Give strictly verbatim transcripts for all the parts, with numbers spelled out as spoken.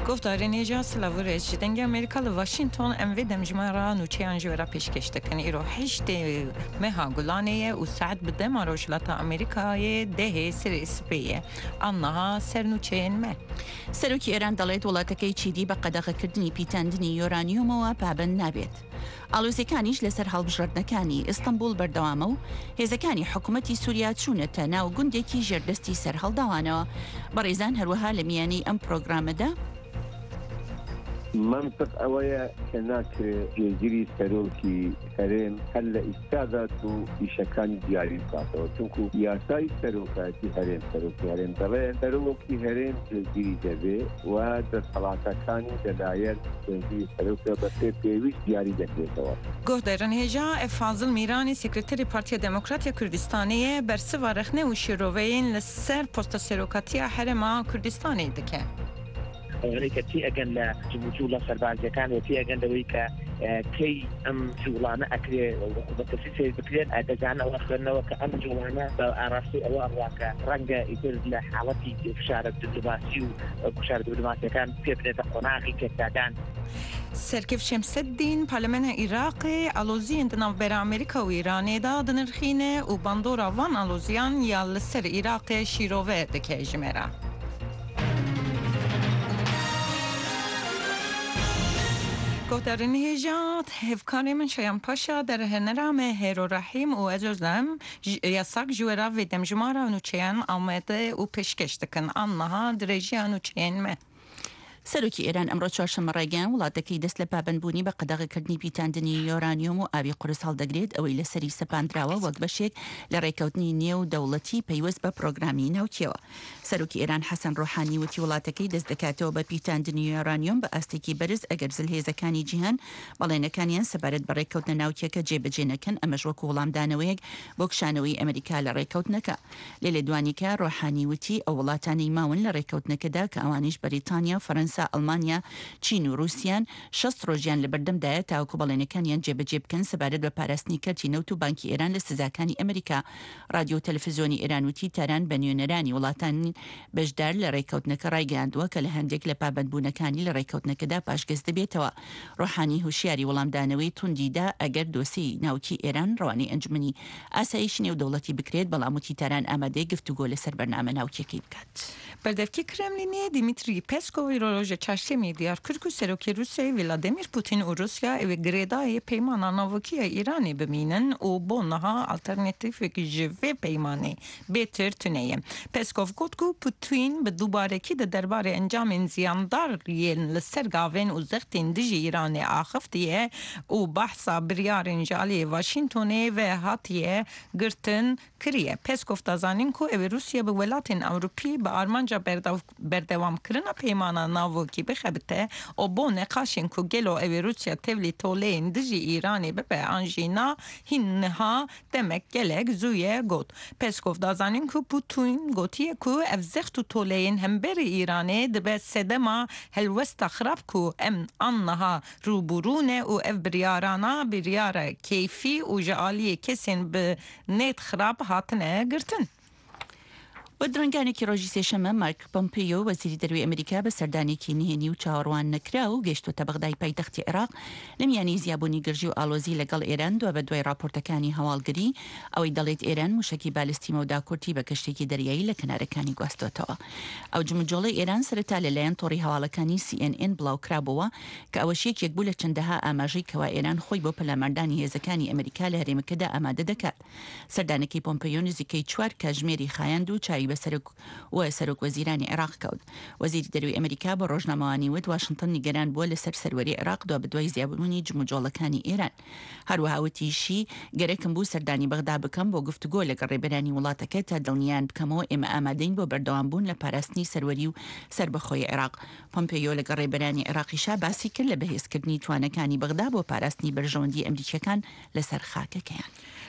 گفتارین ایجا سلاورش جدنگ امریکا لواشنطن ام وی دمجمارا نوچیان جورا پیشکش دکن ایرو هشت مها گلانه و سعد بدم روشلات امریکای ده سر اسپیه آنها سر نوچین ما سروکی ایران دلایت ولاتکی چیدی به قدغه کردنی پیتاندنی یورانیوم و پابند نابید. ئالۆزیەکانیش لەسەر هەڵبژاردنەکانی ئیستانبول بەردەوامە و هێزەکانی حکوومەتی سووریا چوونەتە ناو گوندێکی ژێردەستی سەر هەڵداوانەوە. بەڕێزان هەروەها لە میانەی ئەم پرۆگرامەدا منطق ئەوەیە کە ناکرێ جێگیری سەرۆکی هەرێم هەر لە ئیستادات و ئیشەکانی دیاری بکاتەوە، چونکو یاسای سەرۆکاتی هەرێم سەرۆکی هەرێم دەڵێن سەرۆکی هەرێم جێگیری دەبێ و دەسەڵاتەکانی دەلایەن جێگیری سەرۆکە بەسێ پێویست دیاری دەکرێتەوە. گۆدەرن هێژا فازڵ میرانی سکرتەری پارتیە دموکراتیە کوردستانیە بەرسڤە رەخنە و شیرۆڤەیین لەسەر پۆستە سەرۆکاتیە هەرێما کوردستانی دەکەن. ئەوەی تی ئەگەن لە جموجو لە سەربازیەکان و تی ئەگەن لەوەی کە کەی ئەم جوڵانە ئەکرێ بەتەسی سێ بکرێت دەزانەوە خوێندنەوە کە ئەم جوڵانە بە ئاراستی ئەوە ئەڕواکە ڕەنگە ئیتر لە حاڵەتی فشارە دیپلۆماسی و کوشارە دیپلۆماسیەکان پێ بدرێتە قۆناغی کێکدادان. سەرکەف شەمسەددین پارلەمەنە عێراقی ئالۆزیین دناوبەرە ئەمریکا و ئیرانێدا دنرخینە و باندۆرا وان ئالۆزیان یا لەسەر عێراقی شیرۆڤە دەکە ژمێرە. گفتارین هیجات هفکاری من شایم پاشا در هنرام هیرو رحیم و اجازم یاساک جورا و دمجمارا نوچیان آمده و پیشکش دکن آنها درجی نوچیان ما. سەرۆکی ئێران ئەمڕۆ چوارشەممە ڕایگەیان وڵاتەکەی دەست لە پابەندبوونی بە قەدەغەکردنی پیتاندنی یۆرانیۆم و ئاوی قورس هەڵدەگرێت ئەوەی لەسەری سەپاندراوە وەک بەشێک لە ڕێکەوتنی نێو دەوڵەتی پەیوەست بە پرۆگرامی ناوچەوە. سەرۆکی ئێران حەسەن ڕۆحانی وتی وڵاتەکەی دەست دەکاتەوە بە پیتاندنی یۆرانیۆم بە ئاستێکی بەرز ئەگەر زلهێزەکانی جیهان بەڵێنەکانیان سەبارەت بە ڕێکەوتنە ناوچەکە جێبەجێ نەکەن ئەمەش وەکو وەڵامدانەوەیەک بۆ کشانەوەی ئەمریکا لە ڕێکەوتنەکە. لێ لێدوانیکە ڕۆحانی وتی ئەو وڵاتانی ماون لە ڕێکەوتنەکەدا کە ئەوانیش بەریتانیا، فەرەنسا، ئەڵمانیا، چین و رووسیان شەست ڕۆژیان لە بەردەمدایە تاوەکو بەڵێنەکانیان جێبەجێ بکەن سەبارەت بە پاراستنی کەرتی نەوت و بانکی ئێران لە سزاکانی ئەمریکا. رادیۆ و تەلەڤیزیۆنی ئێران وتی تاران بە نوێنەرانی وڵاتانی بەشدار لە ڕێکەوتنەکە ڕایگەیاندووە کە لە هەندێک لە پابەندبوونەکانی لە ڕێکەوتنەکەدا پاشگەز دەبێتەوە. ڕۆحانی هوشیاری وەڵامدانەوەی توندیدا ئەگەر دۆسی ناوکی ئێران ڕەوانەی ئەنجومنی ئاسایشی نێودەوڵەتی بکرێت بەڵام وتی تاران ئامادەی گفتوگۆ لەسەر بەرنامە ناوچەکەی بکات. بەردەفکی کرێملینی دیمیتری پێسکۆڤی ڕۆژە چاشتێمی دیارکرد و سەرۆکی رووسیای ڤلادیمیر پوتین و رووسیا ئەوێ گرێدایە پەیمانە ناوەکیە ئیرانی ببینن و بۆ نەها ئالتەرنێتیڤێکی ژێڤێ پەیمانێ بێتر تونەیە. پێسکۆڤ گوت و پوتین بە دووبارەکی دە دەربارەی ئەنجامên زیاندارiyên li ser gavên û zextên dijî Îranê axiftiye û behsa biryarên ji aliyê Washingtonê ve hatiye girtin kiriye. Peskov dazanîn ku ew ê Rûsya bi welatên Ewropî bi armanca berdewamkirina peymana navokî bixebite û bo neqaşên ku gelo ew ê Rûsya tevlî toleyên dijî Îranê bibe an jîna hîn niha demek gelek zû ye got. Peskov dazanîn ku Putin gotiye ku ev zext û toleyên hemberî Îranê dibe sedema helwesta xirab ku em an niha rûbûrûne û ev biryarana biryara keyfî û ji aliyê kesên bi nêt xirab hatine girtin. و درنگانێکی ڕۆژی سێشەمە مارک پۆمپیۆ وەزیری دەروی ئەمریکا بە سەردانێکی نهێنی و چاوەڕوان نەکرا و گەیشتۆتە بەغدای پایتەختی عێراق لە میانی زیابوونی گرژی و ئالۆزی لەگەڵ ئێران دووە بە دوای راپۆرتەکانی هەواڵگری ئەوەی دەڵێت ئێران موشکی بالستیمە و داکورتی بە کەشتێکی دەریایی لە کەنارەکانی گواستۆتەوە. ئەو جمجۆڵەی ئێران سەرەتا لەلایەن تۆڕی هەواڵەکانی سی ئێن ئێن بڵاوکرابەوە کە ئەوەشیەک یەک بوو لە چەندەها ئاماژەی کەوا ئێران خۆی بۆ پەلاماردانی هێزەکانی ئەمریکا لە هەرێمەکەدا ئامادە دەکات. سەردانەکەی پۆمپیۆ نزیکەی چوار کاتژمێری خایاند و چاوی بەسەر و سەرۆک وەزیرانی عێراق کەوت. وەزیری دەروی ئەمریکا بە ڕۆژنامەوانی وت واشنگتن نیگەران بووە لەسەر سەروەری عێراق دوا بەدوای زیابوونی جموجۆڵەکانی ئێران. هەروەها وتیشی گەرەکم بوو سەردانی بەغدا بکەم بۆ گفتوگۆ لەگەڵ ڕێبەرانی وڵاتەکە تا دڵنیان بکەمەوە ئێمە ئامادەین بۆ بەردەوامبوون لە پاراستنی سەروەری و سربەخۆی عێراق. پۆمپیۆ لەگەڵ ڕێبەرانی عێراقیشا باسی کرد لە بەهێزکردنی توانەکانی بەغدا بۆ پاراستنی بەرژەوەندی ئەمریکیەکان لەسەر خاکەکەیان.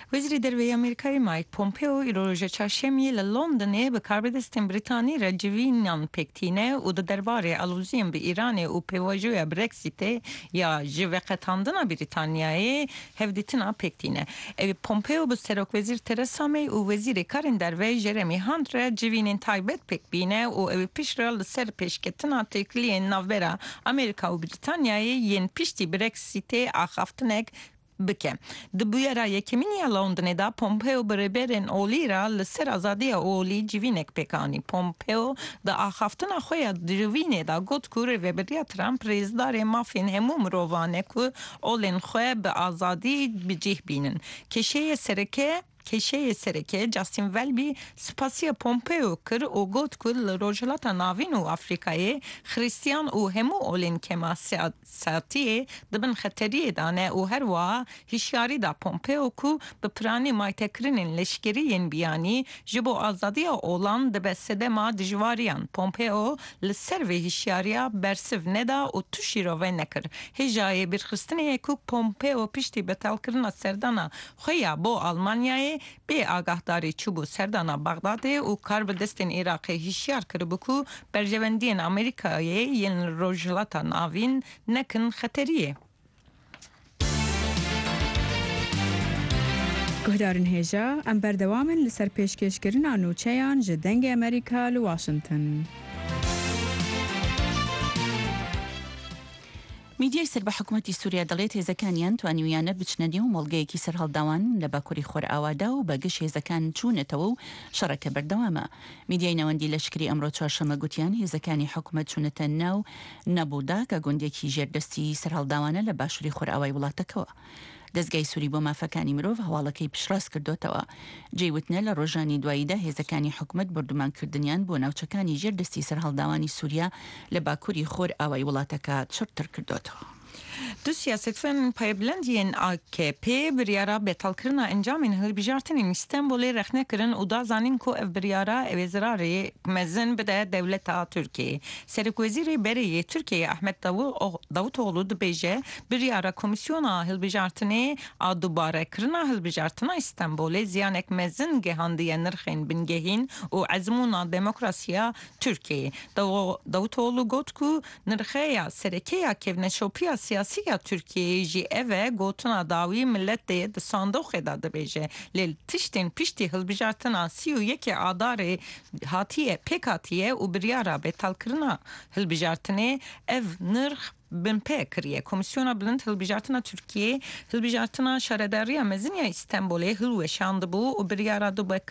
وزیر دروی امریکایی مایک پومپیو ایروژ چهارشنبه لندن به کاربدستان بریتانی را جوینان پکتینه و در درباره آلوزیم به ایران و پیواجوی برکسیت یا جوقتاندن بریتانیای هفدیتنا پکتینه. ای پومپیو به سرک وزیر ترسا می و وزیر کارین دروی جرمی هاند را جوینین تایبت پک بینه و ای پیش را سر پیشکتنا تکلی نوبرا امریکا و بریتانیای ین پیشتی برکسیت آخافتنک بکه. دبوی را یکمینی لندن دا پومپیو بربرن اولی را لسر آزادی اولی جوینک پکانی. پومپیو دا آخافتن خوی جوینه دا گوت کوره و بریا ترامپ رئیسدار مافین هموم روانه که اولین خوی به آزادی بجیه بینن. کشه سرکه کشه سرکه جاستین ولبی سپاسی پومپیو کر و گوت کل روجلات ناوین و افریقای خریستیان و همو اولین کما ساتی دبن خطری دانه و هر وا هشیاری دا پومپیو کو به پرانی مایتکرین لشکرین بیانی جبو آزادی اولان دبه سدما دجواریان. پومپیو لسر و هشیاریا برسف ندا و توشی رو نکر. هجای برخستنی کو پومپیو پشتی بتال کرنا سردانا خویا بو آلمانیای به آگاهداری چوبو سردانا بغداد و کار به دستین عراق هشیار کربو کو برجوندین امریکای ین روجلاتا ناوین نکن خطریه. گهدارن هجا ام بردوامن لسر پیشکشکرین آنوچهان جدنگ امریکا لواشنطن. میدیای سر به حکومتی سووریا دەڵێت هێزەکانیان توانیویانە بچنە نێو مەڵگەیەکی سەرهەڵداوان لە باکووری خۆرئاوادا و بەگەشت هێزەکان چوونەتەوە و شەڕەکە بەردەوامە. میدیای نەوەندی لەشکری ئەمڕۆ چوارشەممە گوتیان هێزەکانی حکومەت چوونەتە ناو نەبوودا کە گوندێکی ژێردەستی سەرهەڵداوانە لە باشووری خۆرئاوای وڵاتەکەوە. دەستگای سووری بۆ مافەکانی مرۆڤ هەواڵەکەی پشڕاست کردوتەوە. جێوتنە لە ڕۆژانی دواییدا هێزەکانی حکومەت بردومانکردنیان بۆ ناوچەکانی ژێردەستی سەرهەڵداوانی سووریا لە باکووری خۆرئاوای وڵاتەکە چڕتر کردوتەوە. دو سیاستفن پایبلندین آکێپێ بریارا بێتاڵکردنا ئەنجامین هەڵبژارتنین ئیستانبولê rexnekirin û da zanîn ku ev biryara ev ê zirarê mezin bide dewleta Tirkiyeyê. Serokwezîrê Bereyê Tirkiyeyê Ahmet Davutoğlu dibêje biryara Komîsyona Hilbijartinê a dubarekirina hilbijartina İstanbulê ziyanek mezin gihandiye nirxên bingehîn û ezmûna demokrasiya Tirkiyeyê. Davutoğlu got ku nirxeya serekeya kevneşopiya siyasi ya Türkiye ji eve gotuna davi millet de de sandoqe da dibêje. Lê tiştên piştî hilbijartina sî û yekê adarê hatiye pêk hatiye û biryara bêtalkirina hilbijartinê ev nirx bin pê kiriye. Komisyona Bilind Hilbijartina Türkiye Hilbijartina Şaredariya Meziniya İstanbulê hilweşandibû û biryara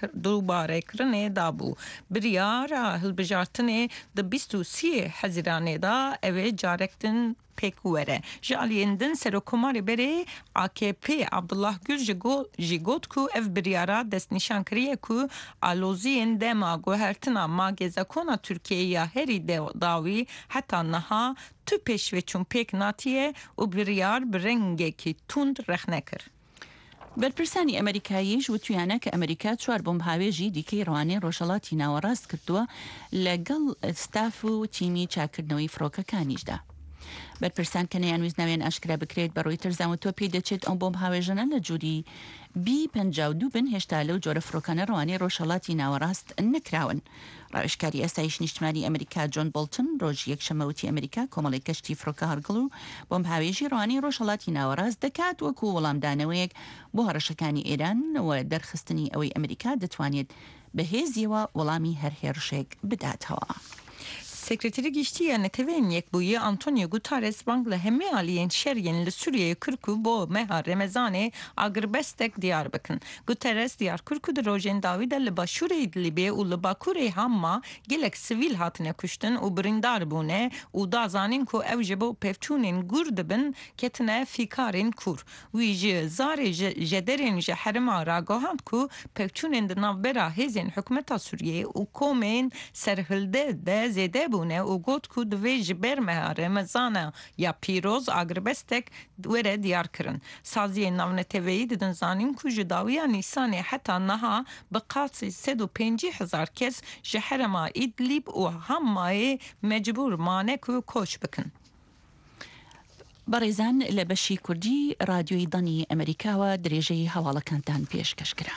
dubarekirinê dabû. Biryara hilbijartinê di bîst û sî Hezîranê da ev ê carek din pek were. Ji aliyên din Serokkomarê Berê A K P Abdullah Gül jî got ku ev biryara destnîşan kiriye ku aloziyên dema guhertina magezekona Tirkiyeyê ya herî dawî heta niha tu pêşveçûn pêk natiye û biryar bi rengekî tund rexnekir. بەرپرسانی ئەمریکاییش وتویانە کە ئەمریکا چوار بۆمب هاوێژی دیکەی ڕوانەی ڕۆژهەڵاتی ناوەڕاست کردووە لەگەڵ ستاف و تیمی چاکردنەوەی فڕۆکەکانیشدا. بەرپرسان کە نەیانویست ناوێن ئاشکرا بکرێت بە ڕووی ترزانوتۆ پێی دەچێت ئەم بۆمب هاوێژانە لە جووری بی پەنجاو دوو بن هێشتا لەو جۆرە فڕۆکانە ڕوانەی ڕۆژهەڵاتی ناوەڕاست نەکراون. ڕاوێژکاری ئاسایش نیشتمانی ئەمریکا جۆن بۆڵتن ڕۆژ یەکشەمەوتی ئەمریکا کۆمەڵی کەشتی فڕۆکە هەرگڵ و بۆمب هاوێژی ڕوانەی ڕۆژهەڵاتی ناوەڕاست دەکات وەکو وەڵامدانەوەیەک بۆ هەڕەشەکانی ئێران و دەرخستنی ئەوەی ئەمریکا دەتوانێت بەهێزیەوە وەڵامی هەر هێرشێک بداتەوە. Sekreteri Giştiye Netevên Yekbûyî Antonio Guterres bankla hemî aliyên şeriyên li Sûriyeyê kirku bo meha Remezanê agirbestek diyar bikin. Guterres diyar kirku di rojên dawî de li başûrê Idlibê û li bakurê Hamma gelek sivîl hatine kuştin û birîndar bûne û da zanîn ku ev ji bo pevçûnên gur dibin ketine fîkarên kûr. Wî ji zarê ji derên ji herêma ragohand ku pevçûnên di navbera hêzên hikûmeta Sûriyeyê û komên serhilde de zêde bû û got ku divê ji ber meha Remezana ya pîroz agirbestek were diyar kirin. Saziyên navneteveyî didin zanîn ku ji dawiya Nîsanê heta niha bi qasî sed û pêncî hezar kes ji herêma İdlib û Hammayê mecbûr mane ku koç bikin. بەڕێزان لە بەشی کوردی رادیۆی دانی ئەمریکاوە درێژەی هەواڵەکانتان پێشکەشکرا.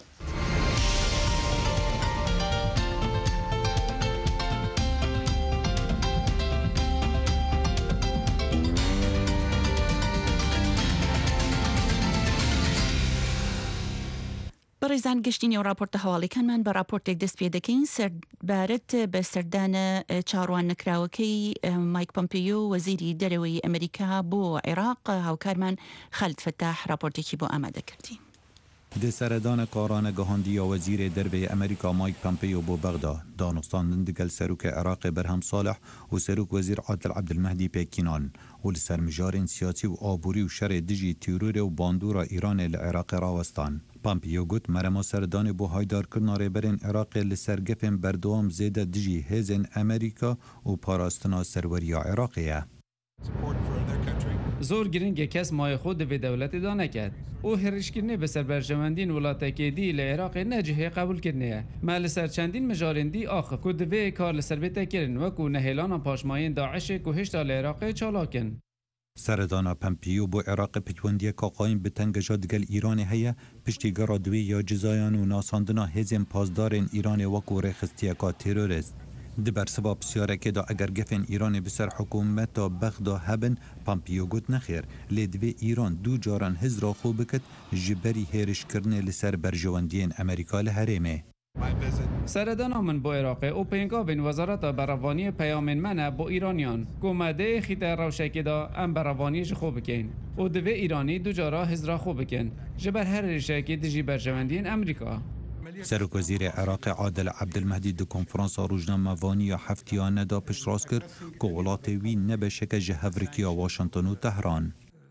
بەڕێزان گەشتی نێو راپۆرتە هەواڵەکانمان بە راپۆرتێک دەست پێ دەکەین سەربارەت بە سەردانە چاڕوان نەکراوەکەی مایک پۆمپیۆ وەزیری دەرەوەی ئەمریکا بۆ عێراق هاوکارمان خالد فتاح راپۆرتێکی بۆ ئامادە کردین. د سەردانە کارانە گەهاندیە وەزیرێ دەربەی ئەمریکا مایک پۆمپیۆ بۆ بەغدا دانوستاندن دگەل سەرۆکە عێراقی بەرهەم ساڵح و سەرۆک وەزیر عادل عەبدولمەهدی پێکینان و لەسەر مژارên سیاسی و ئابووری و شەرێ دژی تیرۆرê و باندوورا ئیرانê li Iraqê rawestan. پۆمپیۆ گوت مەرەما سەردانê بۆ هایدارکردنا rêberên Iraqê li ser gefên berdewam zêde dijî hêzên Amerîka û parastina serweriya Iraqê ye. زۆر گرنگە کەس مای خۆ دەبێ دەوڵەتی دا نەکات ئەو هێرشکردنê بەسەر بەرژەوەندین وڵاتێکی دی لە عێراقê نەجihê قبولکردنیە me li ser çendîn mijarên dî axif ku divê kar li ser bê te kirin wekû nehêlana paşmayên Daişê ku hêşta li Iraqê çalakin. سەردانا پۆمپیۆ بۆ عێراقی پەیوەندیەکە قایم bi tengeja digel Îranê heye piştî gera divê ya cizayan û nasandina hêzên pazdarên Îranê wekû rêxistiyeka terorist. Di bersiva pisyarekê de eger gefên Îranê bi ser hikûmeta Bexda hebin, Pۆmpiۆ got nexêr, lê divê Îran dû caran hizra xwe bikit ji berî hêrişkirinê li ser berjewendiyên Amerîka li herêmê. سەردانا min bo Iraqê û pêngavên Wezareta Berevaniyê peyamên me ne bo Îraniyan ku me dê xîte rewşekê da em berevaniyê ji xwe bikin û divê Îranî du cara hizra xwe bikin ji ber her rêşekê dijî berjewendiyên Amerîka. سەرۆک وەزیرê Iraqê Adil Abdulmehdi di konferansa rojnamevaniya heftiyanê da piştrast kir ku welatê wî ne beşeke ji hevrikiya Washington û Tehran.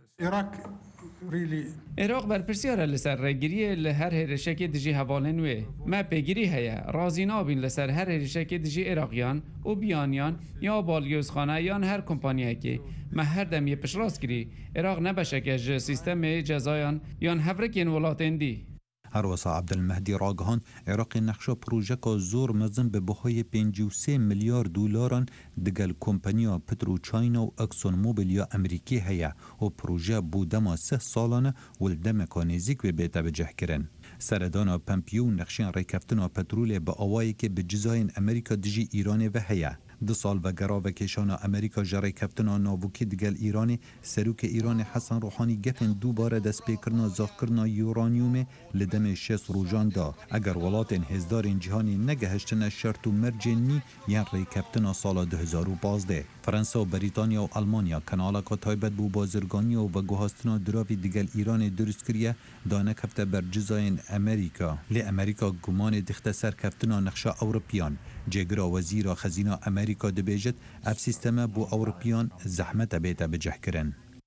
عێراق berpirsiyara li ser rêgiriyê li her hêrişekê dijî hevalên wê. Me pêgirî heye razî nabin li ser her hêrişekê dijî Iraqyan û biyaniyan ya balgözxane yan her kompaniyekê. Me her dem yê piştrast kirî Iraq ne beşeke ji sîstemê cezayan yan hevrekên welatên dî. هەروەسا عەبدولمەهدی ڕاگەهاند عێراقی نەخشە پرۆژەکە زۆر مەزن بە بەهۆی پێنج و سێ ملیار دۆلاران دگەل کۆمپەنیا پترۆچاینا و ئەکسۆن مۆبیل یا ئەمریکی هەیە و پرۆژە بۆ دەما سێ ساڵانە و دەمێکا نێزیک وێ بێتە بەجێهکردن. سەردانا پۆمپیۆ و نەخشیان ڕێککەفتنا پەترۆلێ بە ئەوایەکێ bi cizayên Amerîka dijî Îranê ve heye. Di sal vegera vekêşana Amerîka ji rêkeftina navokî digel Îranê serokê Îranê Hesan Rohanî gefên dûbare destpêkirina zaxkirina uranyumê li demê şêst rojan da eger welatên hêzdarên cîhanê negeheştine şert û mercên nî yên rêkeftina sala du hezar û pazdeh. Fransa û Brîtanya û Almanya kanaleka taybet bû bazirganiya û veguhastina diravê digel Îranê durist kiriye da nekefte ber cizayên Amerîka. Lê Amerîka gumanê dixte ser keftina nexşa Ewropiyan. Cêgira wezîra xezîna Amerîka dibêjit ev sîsteme bû Ewropiyan zehmete bête bicihkirin.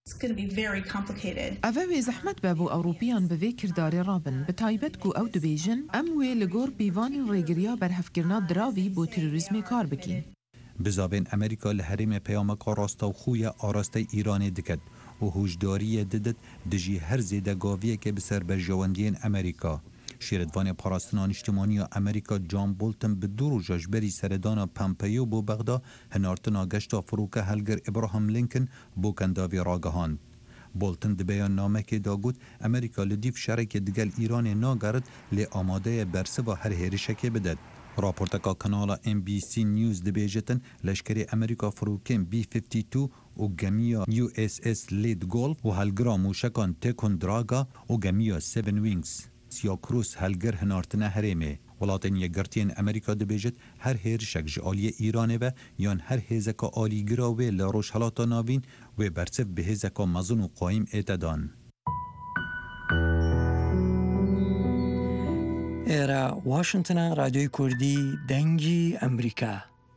Ev wê zehmet be bû Ewropiyan bi vê kirdarê rabin bi taybet ku ew dibêjin em wê li gor pîvanên rêgiriya berhevkirina diravî bû terorîzmê kar bikin. Bizavên Amerîka li herêmê peyameka rastexûya arastey Îranê dikit û hûşdariyê didit dijî her zêdegaviyekê bi ser berjewendiyên Amerîka. Şêretvanê parastina niştimaniya Amerîka John Bolton bi du roja ji berî seredana Pۆmpiۆ bû Bexda hinartina geşta firoke Helger Abraham Lincoln bû kendavê ragihand. Bolton di beyannamekê da got Amerîka li dîv şerekê digel Îranê nagerit lê amade ye bersiva her hêrişekê bidit. Raporteka kanala M B C News dibêjitin leşkerê Amerîka firokên B fifty two û gemiya U S S Leyte Gulf û helgira mûşekan Ticonderoga û gemiya Seven Wings Siyakros helger hinartine herêmê. Welatên yekgirtiyên Amerîka dibêjit her hêrişek ji aliyê Îranê ve yan her hêzeka alîgira wê li rojhelata navîn wê bersiv bi hêzeka mezin û qayîm ête dan. ئێرە واشنگتنە رادیۆی کوردی دەنگی ئەمریکا.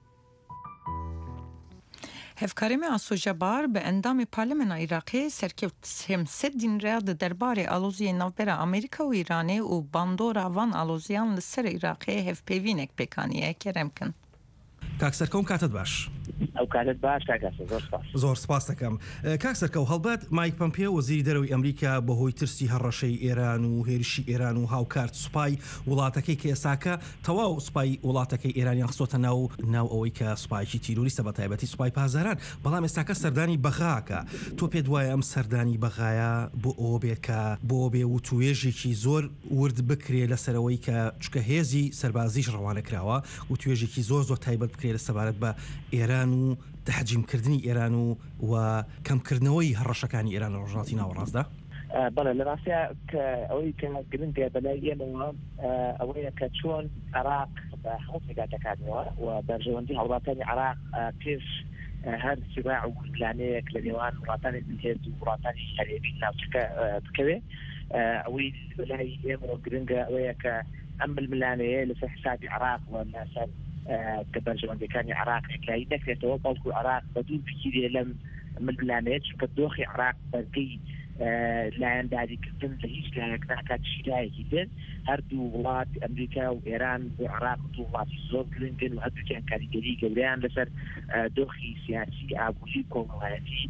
Hevkarê Asojabar bi endamê Parlemena Iraqê serkevt hem sed din re di derbarê aloziyê navbera Amerîka û Îranê û bandora van aloziyan li ser Iraqê hevpêvînek pêkaniye kerem kin. کاکسەرکەم کاتت باش. ئەو کاتت باش کاکەسە زۆر سپاس زۆر سپاس دەکەم کاک سەرکەوت هەڵبەت مایک پۆمپیۆ وەزیری دەرەوەی ئەمریکا بەهۆی ترسی هەڕەشەی ئێران و هێرشی ئێران و هاوکارت سوپای وڵاتەکەی کە ئێساکە تەواو سوپای وڵاتەکەی ئێرانیان خستۆتە ناو ناو ئەوەی کە سوپایکی تیرۆریستە بە تایبەتی سوپای پازاران بەڵام ئێستاکە سەردانی بەغاکە تۆ پێت وایە ئەم سەردانی بەغایە بۆ ئەوە بێت کە بۆ بێ و توێژێکی زۆر ورد بکرێ لەسەرەوەی کە چکە هێزی سەربازیش ڕەوانە کراوە و توێژێکی زۆر زۆر تایبەت بکرێت لە سەبارەت بە ئێران و تەحجیمکردنی ئێران و و کەمکردنەوەی هەڕەشەکانی ئێران لە ڕۆژهەڵاتی ناوەڕاستدا بەڵێ لە ڕاستە کە ئەوەی کە گرنگە بەلای ئێمەوە ئەوەیە کە چۆن عێراق بە هەموو پێگاتەکانەوە و بەرژەوەندی هەوڵاتانی عێراق پێش هەر سیراع و پلانەیەک لە نێوان وڵاتانی هێز و وڵاتانی هەرێمی ناوچەکە بکەوێت ئەوەی بەلای ئێمەوە گرنگە ئەوەیە کە ئەم ململانەیە لەسەر حسابی عێراق و لەسەر کە بەرژەوەندەکانی عێراق ئەکایی نەکرێتەوە بەڵکو عێراق بەدوور بگیرێ لەم ململانەیە چونکە دۆخی عێراق بەرگەی لایەنداریکردن لە هیچ لایەک ناکات شیرایەکی بێن هەردوو وڵات ئەمریکا و ئێران بۆ عێراق و وڵاتی زۆر گرنگن و هەردووکیان کاریگەری گەوریان لەسەر دۆخی سیاسی ئابووری کۆمەڵایەتی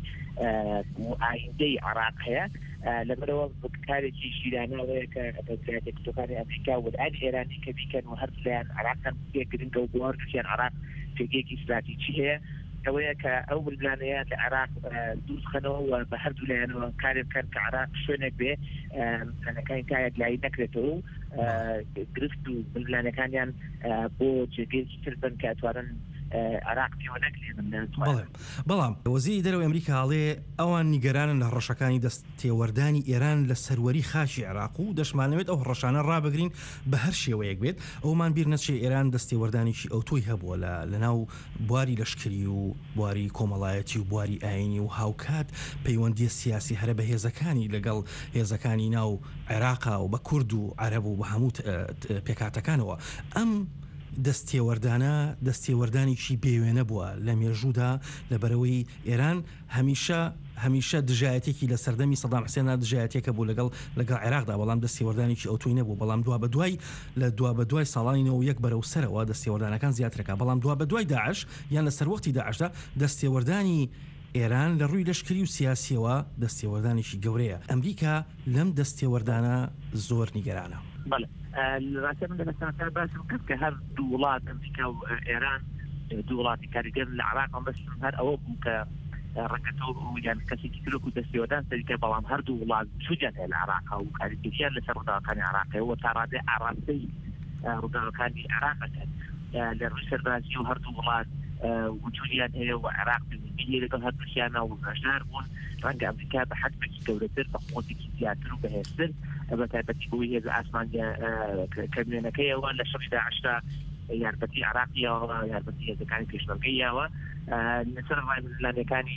و ئایندەی عێراق هەیە لەبەرەوە کارێکی شیرانەوەیە کە کتۆکانی ئەمریکا و ئەنی ئێرانی کە بیکەن و هەر لایەن عێراقیان پێ گرنگە و بۆ هەردووکیان عێراق پێگەیەکی استراتیجی هەیە ئەوەیە کە ئەو ململانەیە لە عێراق دوورخەنەوە و بە هەردوو لایەنەوە کارێک بکەن کە عێراق شوێنێک بێ ململانەکانی تایەک لای نەکرێتەوە و گرفت و ململانەکانیان بۆ جێگەیەکی تر بن کە ئەتوانن عێراق پێوە نەکرێن بەڵام وەزیری دەرەوەی ئەمریکا هەڵێ ئەوان نیگەرانن لە هەڕەشەکانی دەستێوەردانی ئێران لە سەروەری خاشی عێراق و دەشمانەوێت ئەو هەڕەشانە ڕابگرین بە هەر شێوەیەک بێت ئەومان بیر نەچێ ئێران دەستێوەردانێکی ئەوتۆی هەبووە لە ناو بواری لەشکری و بواری کۆمەڵایەتی و بواری ئاینی و هاوکات پەیوەندی سیاسی هەرە بە هێزەکانی لەگەڵ هێزەکانی ناو عێراقا و بە کورد و عەرەب و بە هەموو پێکاتەکانەوە ئەم دەستێوەردانە دەستێوەردانێکی بێوێنە بووە لە مێژوودا لەبەرەوەی ئێران هەمیشە هەمیشە دژایەتێکی لە سەردەمی سەدام حوسێنە دژایەتێکە بوو لەگەڵ لەگەڵ عێراقدا بەڵام دەستێوەردانێکی ئەوتۆی نەبوو بەڵام دوا بە دوای لە دوا بە دوای ساڵانینەوە یەک بەرەو سەرەوە دەستێوەردانەکان زیاترەکە بەڵام دوا بە دوای داعش یان لە سەروەختی داعشدا دەستێوەردانی ئێران لە ڕووی لەشکری و سیاسیەوە دەستێوەردانێکی گەورەیە ئەمریکا لەم دەستێوەردانە زۆر نیگەرانە ڕاستە من لەسەرتا باسم کرد کە هەر دوو وڵات ئەمریکا و ئێران دوو وڵاتی کاریگەر لە عێراق بەستم هەر ئەوە بوو کە ڕەنگەتەوە یان کەسێکی ترک و دەستێوەردان سەریکە بەڵام هەردوو وڵات سوودیان هەیە لە عێراق و کاریگەریان لەسەر ڕووداوەکانی عێراقەوە تا ڕادێ ئاراستەی ڕووداوەکانی عێراقەکەن لە ڕووی سەربازی و هەردوو وڵات وجودیان هەیە و عێراق بێ لەگەڵ هەردووکیانە و هەژار بوون ڕەنگە ئەمریکا بە حەجمێکی گەورەتر بە قووەتێکی زیاتر و بەهێزتر بە تایبەتی بۆی هێز ئاسمانیە کەمێنەکەیەوە لە شەڕی داعشدا یارمەتی عێراقیەوە یارمەتی هێزەکانی پێشمەرگەیەوە لەسەر ڕایملانەکانی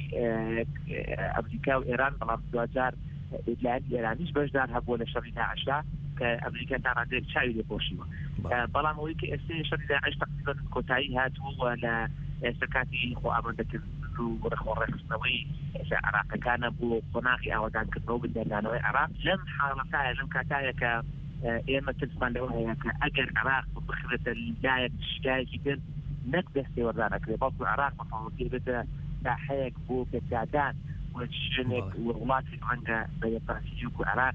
ئەمریکا و ئێران بەڵام دوجار لایەن ئێرانیش بەشدار هەبووە لە شەڕی داعشدا کە ئەمریکا تا ڕادێک چاوی لێپۆشیوە بەڵام ئەوەی کە ئێستا شەڕی داعش تقریباً کۆتایی هاتووە لە ئێستا کاتی خۆ ئامادەکردن و ڕێخۆڕێخستنەوەی عێراقیەکانە بۆ قۆناغی ئاوادانکردنەوە بنێرانەوەی عێراق لەم حاڵەتایە لەم کاتایە کە ئێمە ترسمان لەوە هەیە کە ئەگەر عێراق بخرێتە لایەک شکایەکی تر نەک دەستێوەردانەکرێت بەڵکو عێراق بەتەواوی بێتە ساحەیەک بۆ پێدادان و شوێنێک وڵاتی ڕەنگە بە یەکپارچیک و عێراق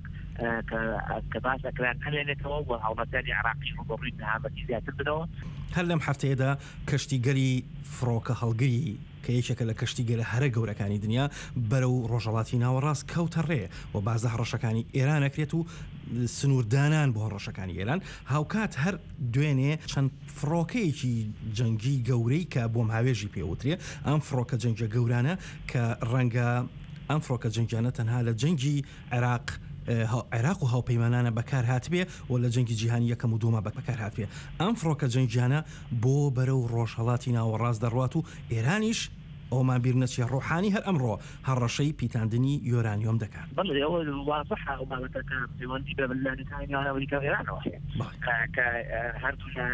کە باس ئەکران هەلێنێتەوە و هاوڵاتیانی عێراقی ڕوبەڕووی نەهامەتی زیاتر بنەوە هەر لەم هەفتەیەدا کەشتیگەری فڕۆکە هەڵگری کە یەکێکە لە کەشتیگەرە هەرە گەورەکانی دنیا بەرەو ڕۆژهەڵاتی ناوەڕاست کەوتە ڕێ و بازە هەڕەشەکانی ئێران ئەکرێت و سنووردانان بۆ هەڕەشەکانی ئێران هاوکات هەر دوێنێ چەند فڕۆکەیەکی جەنگی گەورەی کە بۆم هاوێژی پێوترێ ئەم فڕۆکە جەنگە گەورانە کە ڕەنگە ئەم فڕۆکە جەنگیانە تەنها لە جەنگی عێراق عێراق و هاوپەیمانانە بەکار هاتبێ و لە جەنگی جیهانی یەکەم و دووەمە بەکار هاتبێ ئەم فڕۆکە جەنگیانە بۆ بەرەو ڕۆژهەڵاتی ناوەڕاست دەڕوات و ئێرانیش ئەومان بیر نەچێ ڕۆحانی هەر ئەمڕۆ هەڕەشەی پیتاندنی یۆرانیۆم دەکات بەڵێ ئەوە واضحە ئەو ماڵەتەکە پەیوەندی بە ململانەکانی ئەمریکا و ئێرانەوە هەیە کە هەردوو لە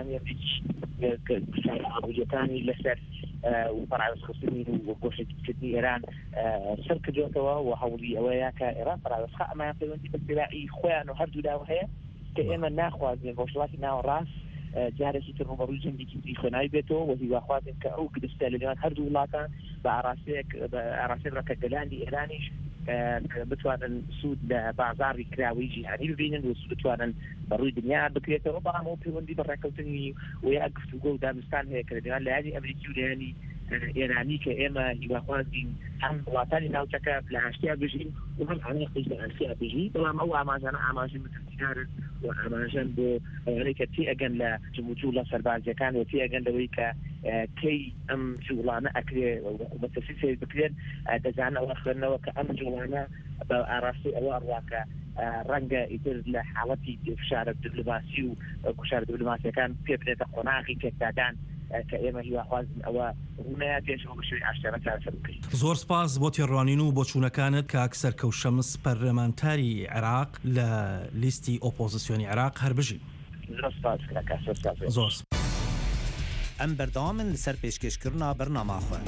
جانیەتی ئابوووریەکانی لەسەر و پەراوەستخستنی و گۆشەکردنی ئێران سەر کردوێتەوە و هەوڵی ئەوەیە کە ئێران پەراوەستخە ئەمان پەیوەندی بە سلاحی خۆیان و هەردوو لاوە هەیە کە ئێمە ناخوازێن ڕۆژهەڵاتی ناوەڕاست جارێکی تر ڕوبەڕووی جەنگێکی خوێناوی بێتەوە و هیواخوازین کە ئەو گرستە لە نێوان هەردوو وڵاتان بە ئاراسەیەک بە ئاراسەی ڕەکەگەلانی ئێرانیش بتوانن سوود لە بازاری کراوەی جیهانی ببینن و بتوانن بەڕووی دنیا بکرێتەوە بەڵامەوە پەیوەندی بە ڕێکەوتنی و یا گفتوگۆ و دانوستان هەیە کە لە نێوان لایەنی ئەمریکی و لایەنی ئێرانی کە ئێمە هیواخوازین هەم وڵاتانی ناوچەکە لە ئاشتیا بژین و هەم عەمیقیش لە ئاشتیا بژین بەڵام ئەو ئاماژانە ئاماژەی متمەکانن و ئاماژەن بۆ ئەوەی کە تێ ئەگەن لە جموجوڵە سەربازیەکان و تێ ئەگەن لەوەی کە کەی ئەم جوڵانە ئەکرێ حکوومەتەسی سێ بکرێن دەزانەوە خوێندنەوە کە ئەم جوڵانە بە ئاراستی ئەوە ڕواکە ڕەنگە ئیتر لە حاڵەتی فشارە دیپلۆماسی و کوشارە دیپلۆماسیەکان پێ بدرێتە قۆناغی تێکدادان کە ئێمە هیواخوازن ئەوە ڕوونەیە پێشەوە بەشوی ئاشتیانە چارەسەر بکەین. زۆر سپاس بۆ تێڕوانین و بۆ چوونەکانت کە ئاکسەر کەوشەمس پەرلەمانتاری عێراق لە لیستی ئۆپۆزیسیۆنی عێراق هەربژین. زۆر سپاس زۆر ئەم بەردەوامن لەسەر پێشکەشکردنا بەرنامەخۆن.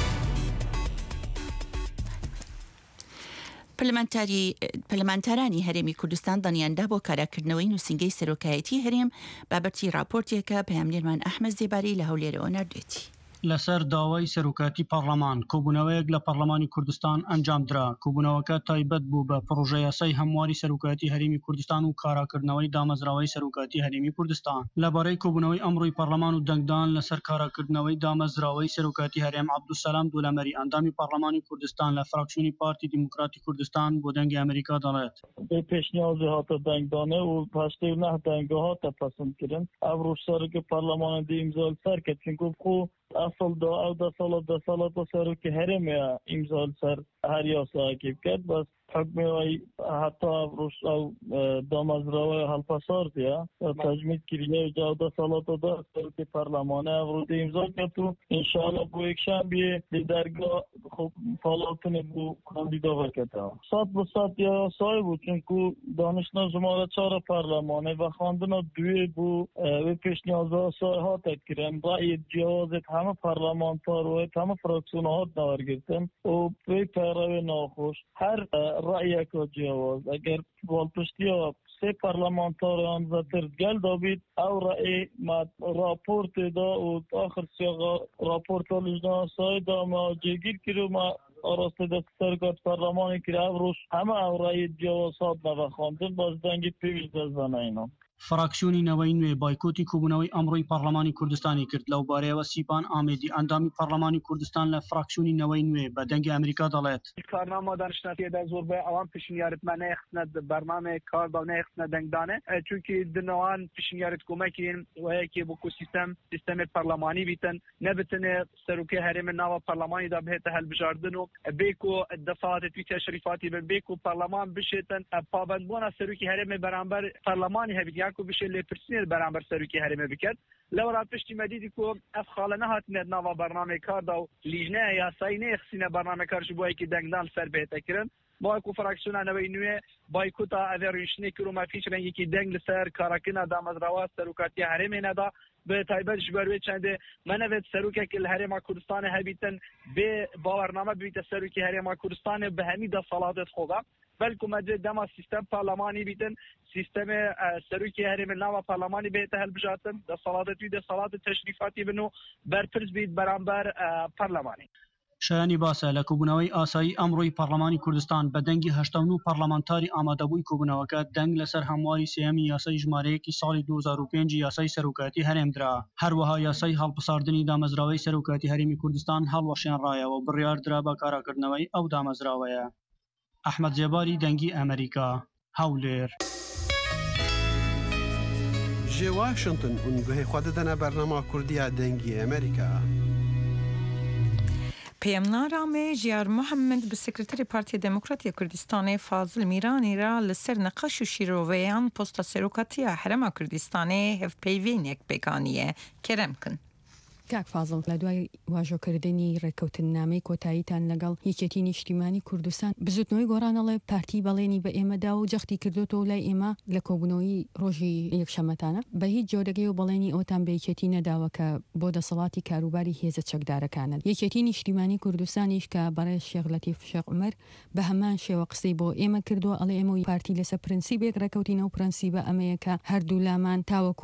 پەرلەمانتارانی هەرێمی کوردستان دەنیاندا بۆ کاراکردنەوەی نووسینگەی سەرۆکایەتی هەرێم بابەتی راپۆرتێکە پەیامنێرمان ئەحمەد زێباری لە هەولێرەوە نردێتی. لەسەر داوای سەرۆکاتی پەرلەمان کۆبوونەوەیەک لە پەرلەمانی کوردستان ئەنجامدرا. کۆبوونەوەکە تایبەت بوو بە پڕۆژە یاسای هەمواری سەرۆکاتی هەرێمی کوردستان و کاراکردنەوەی دامەزراوەی سەرۆکاتی هەرێمی کوردستان. لەبارەی کۆبوونەوەی ئەمڕۆی پەرلەمان و دەنگدان لەسەر کاراکردنەوەی دامەزراوەی سەرۆکاتی هەرێم عەبدولسەلام دولەمەری ئەندامی پەرلەمانی کوردستان لە فراکسیۆنی پارتی دیموکراتی کوردستان بۆ دەنگی ئەمریکا دەڵێت. پێشنیازی هاتە دەنگدانە و پاشتەی نەح دەنگە هاتە پەسەندکردن. ئەمڕۆ سەرۆکی پەرلەمانە ئیمزال سەر کرد چونکە خۆ اصل دا او دا سالات دا سالات سروکی هرمه امضا سر هر یاسایی کرد بس حکم حتی روش او دامزراوی حلپسار دیا تجمید کریه جا دا سالات دا سروکی پرلمانه ورود امضا کرد و انشاءالله بو یک شنبه دی درگاه خوب فالاتون بو کاندیدا وکرد سات با سات یاسایی بود چونکو دانشنا جماعت چار پرلمانه و خواندن دوی بو و پیشنیازه سای ها تکرم رای جوازت همه پارلمانتار و همه فراکسیون ها دار گرفتن و به پیروی ناخوش هر رأی که جواز اگر والپشتی ها سه پارلمانتار هم زدر گل دابید او رأی ما راپورت دا و آخر سیاغا راپورت لجنه سای دا ما جگیر کرو ما آراسته دا سرگات پارلمانی کرو او روش همه او رأی جوازات نوخاندن باز دنگی پیویز دزدن اینا فراکسیۆنی نەوەی نوێ بایکۆتی کوبوونەوەی ئەمڕۆی پەرلەمانی کوردستانی کرد لەو بارەیەوە سیپان ئامێدی ئەندامی پەرلەمانی کوردستان لە فراکسیۆنی نەوەی نوێ بە دەنگی ئەمریکا دەڵێت کارنامە دانیشتنەکەدا زۆر بە ئەوان پیشنیارتمە نەیەخستنە بەرنامەیە کار بە نەیەخستنە دەنگدانە چونکی دنەوان پیشنیارت کۆمەکین وەیەکی بۆ سیستەم سیستەمی پەرلەمانی بیتن نەبتنێ سەرۆکی هەرێمی ناوە پەرلەمانیدا بهێتە هەلبژاردن و بێکۆ دەسەڵاتێتی تەشریفاتی بن بێکۆ پەرلەمان بشێتن پابەندبوونە سەرۆکی هەرێمی بەرامبەر پەرلەمانی هەبێت یاکۆ بشێ لێپرسینێت بەرامبەر سەرۆکی هەرێمی بکات لەوەڕات پشتی مەدیدی کۆ ئەف خاڵە نەهاتنێت ناوە بەرنامەی کاردا و لیژنەیە یاسایی نەیەخسینە بەرنامەکارش بۆ یەکی دەنگدان سەر بهێتەکردن باوەکو فراکسیۆنانەوەی نوێ بایکۆتا ئەڤێ ڕێژنەی کرومە هیچ ڕەنگێکی دەنگ لەسەر کارەکردنا دامەزراوە سەرۆکاتی هەرێمێنەدا بە تایبەتش بەروێ چەندێ منەوێت سەرۆکێک لە هەرێما کوردستانە هەبیتن بێ باوەڕنامە ببیتە سەرۆکی هەرێما کوردستانە بە هەمی دەسەڵاتێت خۆدا بەلکو مەدرێت دەما سیستەم پارلەمانی بیتن سیستەمێ سەرۆکی هەرێمی ناوە پارلەمانی بێتە هەلبژاتن دەسەڵاتێتی دەسەڵاتە تەشریفاتی بن و بەرپرس بیت بەرامبەر پارلەمانی شایانی باسە لە کوبوونەوەی ئاسایی ئەمڕۆی پەرلەمانی کوردستان بە دەنگی هەشتە و نۆ پەرلەمانتاری ئامادەبووی کوبوونەوەکە دەنگ لەسەر هەمواری سێەمی یاسای ژمارەیەکی ساڵی دوو هەزار و پێنج یاسای سەرۆکاتی هەرێمدرا هەروەها یاسای هەڵبساردنی دامەزراوەی سەرۆکاتی هەرێمی کوردستان هەڵوەشێنڕایەوە و بڕیاردرا بە کاراکردنەوەی ئەو دامەزراوەیە ئەحمەد جێباری دەنگی ئەمریکا هەولێر جێ واشنگتن اون گوهی خوا دەدەنە بەرنامە کوردیە دەنگی ئەمریکا پەیامنامە ژیار محەممەد bi Sekreterê Partiya Demokratî Kurdistanê Fazil Mîranî ra li ser neqeş û şîroveyan posta serokatiya Herêma Kurdistanê hevpeyvînek pêkaniye kerem kin. کاک فازڵ لە دوای واژۆکردنی ڕێکەوتنامەی کۆتاییتان لەگەڵ یەکێتی نیشتیمانی کوردستان بزوتنەوەی گۆڕانەڵێ پارتی بەڵێنی بە ئێمەدا و جەختی کردوتەوە لای ئێمە لە کۆبوونەوەی ڕۆژی یەکشەمەتانە بە هیچ جۆرەگەی و بەڵێنی ئەوتان بە یەکێتی نەداوە کە بۆ دەسەڵاتی کاروباری هێزە چەکدارەکانن یەکێتی نیشتیمانی کوردستانیش کە بەڕێز شێخ لەتیف شێخ عومەر بە هەمان شێوە قسەی بۆ ئێمە کردووە ئەڵێ ئێمە پارتی لەسەر پرەنسیبێک ڕێکەوتینە و پرەنسیبە ئەمەیە کە هەردوو لامان تاوەکو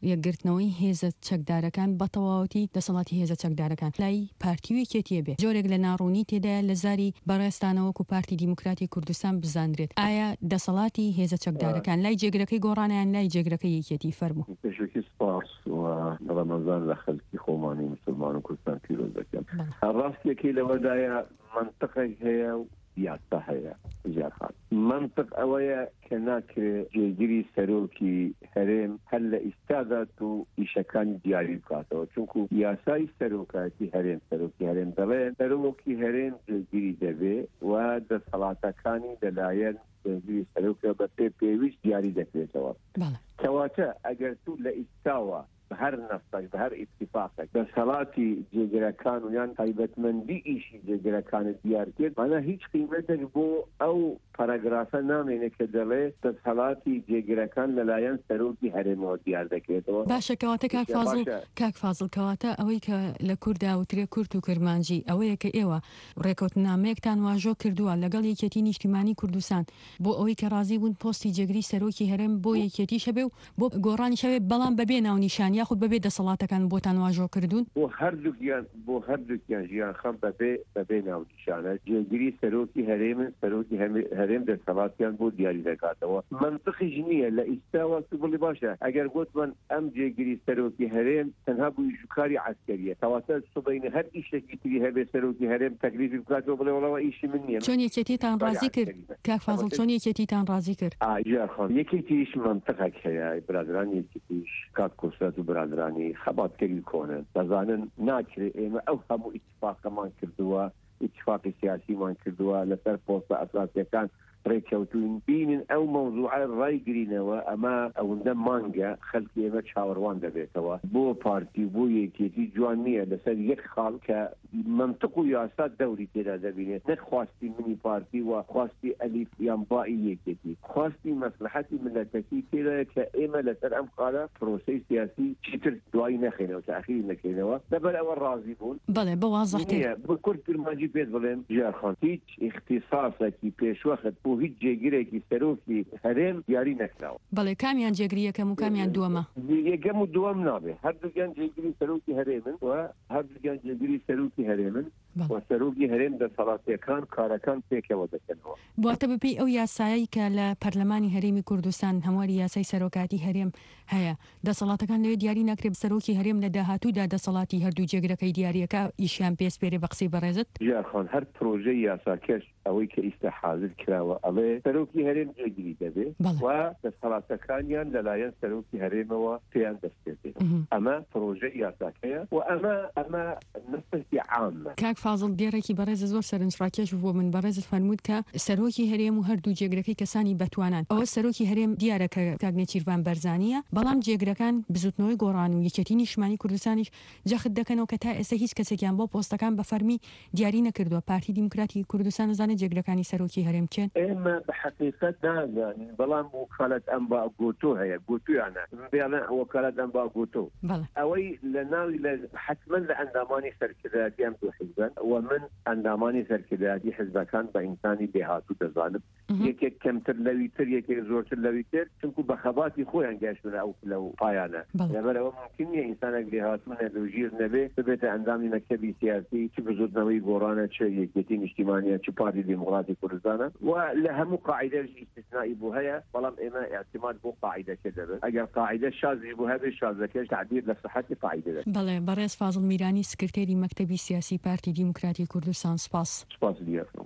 یەکگرتنەوەی هێزە چەکدارەکان بە تەواوەتی دەسەڵاتی هێزە چەکدارەکان لای پارتیوێکێتیە بێ جۆرێک لە ناڕوونی تێدایە لە زاری بەڕێستانەوەکو پارتی دیموکراتی کوردستان بزانرێت ئایا دەسەڵاتی هێزە چەکدارەکان لای جێگرەکەی گۆڕانیان لای جێگرەکەی یەکێتی فەرموو پێشوەکی سپاس و ڕەمەزان لە خەڵکی خۆمانی مسلمان و کوردستان پیرۆز دەکەم ڕاستیەکەی لەوەدایە منطقێک هەیە و یاستا هەیە جارخان منطق ئەوەیە کە ناکرێت جێگیری سەرۆکی هەرێم هەر لە ئیستادات و ئیشەکانی دیاری بکاتەوە چونکو یاسای سەرۆکاتی هەرێم سەرۆکی هەرێم دەڵێن سەرۆکی هەرێم جێگیری دەبێ و دەسەڵاتەکانی لەلایەن جێگیری سەرۆکە بە پێ پێویست دیاری دەکرێتەوە کەواتە ئەگەر تو لە ئیستاوە هەر نەستێک بە هەر ئیتفاقێک دەسەڵاتی جێگرەکان و یان تایبەتمەندی ئیشی جێگرەکانت دیار کرد مانە هیچ قیمەتێک بۆ ئەو پاراگرافە نامێنێ کە دەڵێ دەسەڵاتی جێگرەکان لەلایەن سەرۆکی هەرێمەوە دیار دەکرێتەوە باشە کەواتە کاک فازڵ کاک فازڵ کەواتە ئەوەی کە لە کووردا وترێ کورد و کرمانجی ئەوەیە کە ئێوە ڕێکەوتنامەیەکتان واژۆ کردووە لەگەڵ یەکێتی نیشتیمانی کوردستان بۆ ئەوەی کە ڕازی بوون پۆستی جێگری سەرۆکی هەرێم بۆ یەکێتی شەبێ و بۆ گۆڕانی شەوێ بەڵام بەبێ ناونیشان یاخود بەبێ دەسەڵاتەکان بۆتان واژۆ کردوون بۆ هەردووکیان بۆ هەردووکیان ژیان خەم بەبێ بەبێ ناونیشانە جێگیری سەرۆکی هەرێمن سەرۆکی هەرێم دەسەڵاتیان بۆ دیاری دەکاتەوە منطقیش نییە لە ئیستاوە بڵی باشە ئەگەر گوتمان ئەم جێگیری سەرۆکی هەرێم تەنها بووی ژووکاری عسکەریە کەواتە سبەینە هەر ئیشێکی تری هەبێ سەرۆکی هەرێم تەکلیفی بکاتەوە بڵێ وەڵەوە ئیشی من نییە چۆن یەکێتیتان ڕازی کرد کاک فازڵ چۆن یەکێتیتان ڕازی کرد ئاجارخان یەکێتیش منطقێک هەیە برادران یەکێتیش کاک کورسەت و برادرانی خەباتکەری کۆنن دەزانن ناکرێت ئێمە ئەو هەموو ئیتفاقەمان کردووە ئیتفاقی سیاسیمان کردووە لەسەر پۆستە ئەساسیەکان ڕێککەوتون بینن ئەو مەوزوعە ڕایگرینەوە ئەمە ئەوەندە مانگە خەڵکی ئێمە چاوەڕوان دەبێتەوە بۆ پارتی بۆ یەکێتی جوان نییە لەسەر یەک خاڵ کە منطق و یاسا دەوری تێدا دەبینێت نەک خواستی منی پارتی و خواستی ئەلیف یان بائی یەکێتی خواستی مەسلحەتی ملەتەکی تێدایە کە ئێمە لەسەر ئەم خاڵە پرۆسەی سیاسی چیتر دوایی نەخێنەوە تاخیر نەکەینەوە لەبەر ئەوە ڕازی بوون بەڵێ بە وازەحتەیە بە کورد کرمانجی پێت بڵێم ژیارخان هیچ اختصاصێکی پێشوەخت بۆ هیچ جێگیرێکی سەرۆکی هەرێم دیاری نەکراوە بەڵێ کامیان جێگری یەکەم و کامیان دووەمە یەکەم و دووەم نابێ هەردووگیان جێگیری سەرۆکی هەرێمن و هەردووگیان جێگیری سەرۆکی هەرێمن و سەرۆکی هەرێم دەسەڵاتیەکان کارەکان پێکەوە دەکەنەوە بواتە بپی ئەو یاسایی کە لە پەرلەمانی هەرێمی کوردستان هەمواری یاسای سەرۆکاتی هەرێم هەیە دەسەڵاتەکان لەوێ دیاری ناکرێت سەرۆکی هەرێم لە داهاتوودا دەسەڵاتی هەردوو جێگرەکەی دیاریەکە ئیشیان پێسپێرێ بە قسەی بەڕێزت ژیارخان هەر پرۆژەی یاساکەش ئەوەی کە ئیستا حاضر کراوە ئەڵێ سەرۆکی هەرێم جێگیری دەبێت و دەسەڵاتەکانیان لەلایەن سەرۆکی هەرێمەوە پێیان دەستێت ئەمە پرۆژەی یاساکەیە و ئەمە ئەمە نەسەتی عامە کاک فازڵ دیێڕێکی بەڕێز زۆر سەرنجڕاکێش بۆ من بەڕێزت فەرموود کە سەرۆکی هەرێم و هەردوو جێگرەکەی کەسانی بەتوانان ئەوە سەرۆکی هەرێم دیارە کە کاگنێ چیروان بەرزانیە بەڵام جێگرەکان بزوتنەوەی گۆڕان و یەکێتی نیشتیمانی کوردستانیش جەخت دەکەنەوە کە تا ئێستا هیچ کەسێکیان بۆ پۆستەکان بە فەرمی دیاری نەکردووە پارتی دیموکراتی کوردستان نزانێت جێگرەکانی سەرۆکی هەرێم چێن ئێمە بە حقیقەت نازانین بەڵام وەکالەت ئەم با گۆتۆ هەیە گۆتویانە بێڵێ وەکالەت ئەم با گۆتۆ ئەوەی لە ناوی لە حتمما لە ئەندامانی سەرکردایەتیان دو حیزبن و من ئەندامانی سەرکردایەتی حیزبەکان بە ئینسانی بێهاتوو دەزانم یەکێک کەمتر لەویتر یەکێک زۆرتر لەویتر چونکو بە خەباتی خۆیان گەشتن ئەو لەو پایانە لەبەرەوە ممکن نیە ئینسانێک بێهاتوو نەدوژیر نەبێ ببێتە ئەندامی مەکتەبی سیاسی چ بزوتنەوەی گۆڕانە چ یەکێتی نیشتیمانیە چ پارتی دیموکراتی کوردستانە و لە هەموو قاعدەش استثنایی بوو هەیە بەڵام ئێمە اعتماد بۆ قاعدەکە دەبێت ئەگەر قاعدە شازی بوو هەبێ شازەکەش تعبیر لە صحەتی قاعدە دەبێت بەڵێ بەڕێز فازڵ میرانی سکرتێری مەکتەبی سیاسی پارتی دیموکراتی کوردستان سپاس سپاس دیارم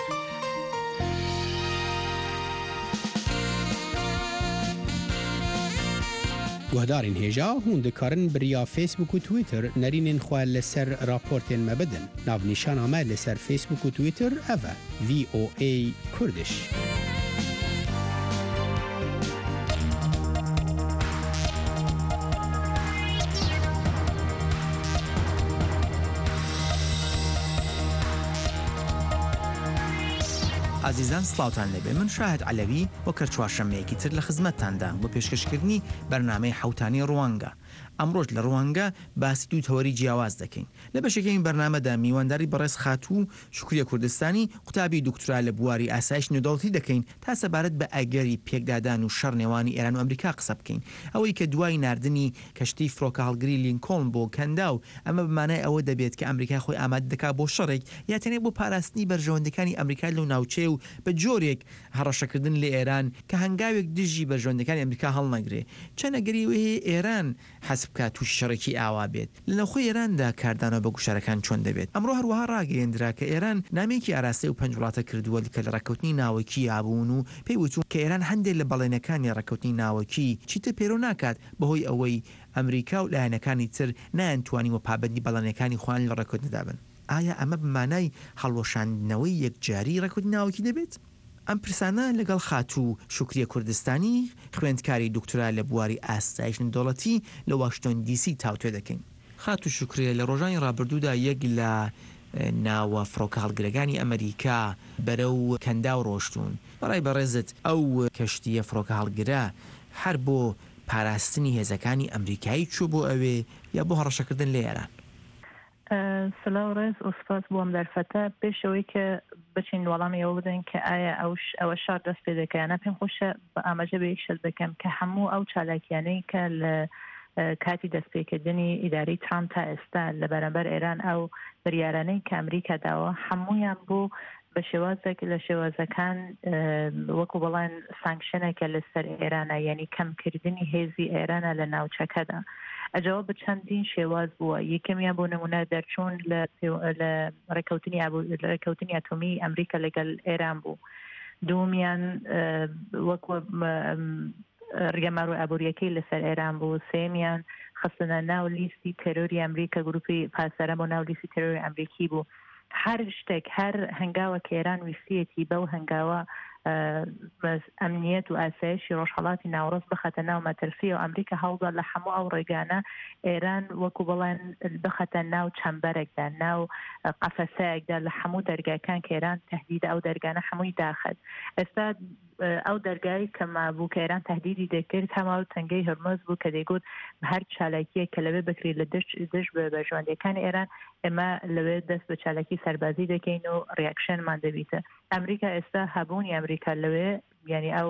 گوهدارین هێژا هون دikarin biriya Facebook û Twitter nerînên xwe li ser raportên me bidin. Navnîşana me li ser Facebook û Twitter ev e V O A Kurdiş. عزیزان سلااوان لەبێ من شاهد علەوی وەکە چوارشەمەیەکی تر لە خزمەتتاندا بۆ پێشکەشکردنی بەرنامەی حوتانی ڕوانگە ئەمڕۆژ لە ڕوانگە باسی دوو تەوەری جیاواز دەکەین. لە بەشەکەین بەرنامەدا میوانداری بەڕێز خاتوو شکریە کوردستانی قوتابی دکتورا لە بواری ئاسایش نێودەوڵەتی دەکەین تا سەبارەت بە ئەگەری پێکدادان و شەڕ نێوانی ئێران و ئەمریکا قسە بکەین. ئەوەی کە دوای ناردنی کەشتی فڕۆکە هەڵگری لینکۆڵن بۆ کەندا و ئەمە بمانای ئەوە دەبێت کە ئەمریکا خۆی ئامادە دەکات بۆ شەڕێک یا تەنێ بۆ پاراستنی بەرژەوەندەکانی ئەمریکا لەو ناوچەیە و بە جۆرێک هەڕەشەکردن لە ئێران کە هەنگاوێک دژی بەرژەوەندەکانی ئەمریکا هەڵنەگرێ. چەند ئەگەری وێ ئێران حەسب بکات تووشی شەڕێکی ئاوا بێت. لە نەخۆی ئێراندا کاردانەوە بە گوشارەکان چۆن دەبێت. ئەمڕۆ هەروەها ڕاگەیەندرا کە ئێران نامێکی ئاراستەی و پەنج وڵاتە کردووە کە لە ڕێکەوتنی ناوەکی یابوون و پێی وتون کە ئێران هەندێک لە بەڵێنەکانی ڕێکەوتنی ناوەکی چیتە پێرۆ ناکات بەهۆی ئەوەی ئەمریکا و لایەنەکانی تر نایانتوانی و پابەندی بەڵێنەکانی خوان لە ڕێکەوتندا بن. ئایا ئەمە بمانای هەڵوەشاندنەوەی یەکجاری ڕێکەوتنی ناوەکی دەبێت؟ ئەم پرسانە لەگەڵ خاتوو شکریە کوردستانی خوێندکاری دکتورا لە بواری ئاسایش نێودەوڵەتی لە واشنگتن دی سی تاوتوێ دەکەین. خاتوو شکریە لە ڕۆژانی ڕابردوودا یەک لە ناوە فڕۆکە هەڵگرەکانی ئەمریکا بەرەو کەندا و ڕۆشتون. بەڕای بەڕێزت ئەو کەشتیە فڕۆکە هەڵگرە هەر بۆ پاراستنی هێزەکانی ئەمریکایی چوو بۆ ئەوێ یا بۆ هەڕەشەکردن لە ئێران؟ سلااو ڕێز و سپاس بۆم دەرفەتە پێشەوەی کە بچین وەڵامی ئەوە بدەین کە ئایا ئەوە شار دەست پێ دەکەیانە پێم خۆشە بە ئاماژە بە یەک شت بکەم کە هەموو ئەو چالاکیانەی کە لە کاتی دەستپێکردنی ئیدارەی ترامپ تا ئێستا لە بەرامبەر ئێران ئەو بریارانەی کە ئەمریکا داوە هەموویان بۆ بە شێوازێک لە شێوازەکان وەکو بەڵێن سانکشنێکە لەسەر ئێرانە یعنی کەمکردنی هێزی ئێرانە لە ناوچەکەدا. ئەجاوە بە چەندین شێواز بووە. یەکەمیان بۆ نمونە دەرچوون لە ڕێکەوتنی ڕێکەوتنی ئەتۆمی ئەمریکا لەگەڵ ئێران بوو. دووەمیان وەکو ڕێگەمار و ئابوووریەکەی لەسەر ئێران بوو. سێمیان خستنە ناو لیستی تەرۆری ئەمریکا گروپی پاسەرە بۆ ناو لیستی تەرۆری ئەمریکی بوو. هەر شتێک هەر هەنگاوە کە ئێران ویسیەتی بەو هەنگاوە ئەمنیەت و ئاسایشی ڕۆژهەڵاتی ناوڕۆست بخەتە ناو مەترسی و ئەمریکا هەوڵدا لە هەموو ئەو ڕێگانە ئێران وەکو بڵێن بخەتە ناو چەمبەرێکدا ناو قەفەسەیەکدا لە هەموو دەرگاکان کە ئێران تهدیدە ئەو دەرگانە هەمووی داخەت. ئێستا ئەو دەرگای کە مابوو کە ئێران تهدیدی دەکرد هەما تەنگەی هەرمۆز بوو کە دەیگوت هەر چالاکیە کە لەوێ بکرێت لە دژ بە بەژۆندەکانی ئێران ئێمە لەوێ دەست بە چالاکی سەربازی دەکەین و ڕیاکشنمان دەبیتە. ئەمریکا ئێستا هەبوونی ئەمریکا لەوێ یعنی ئەو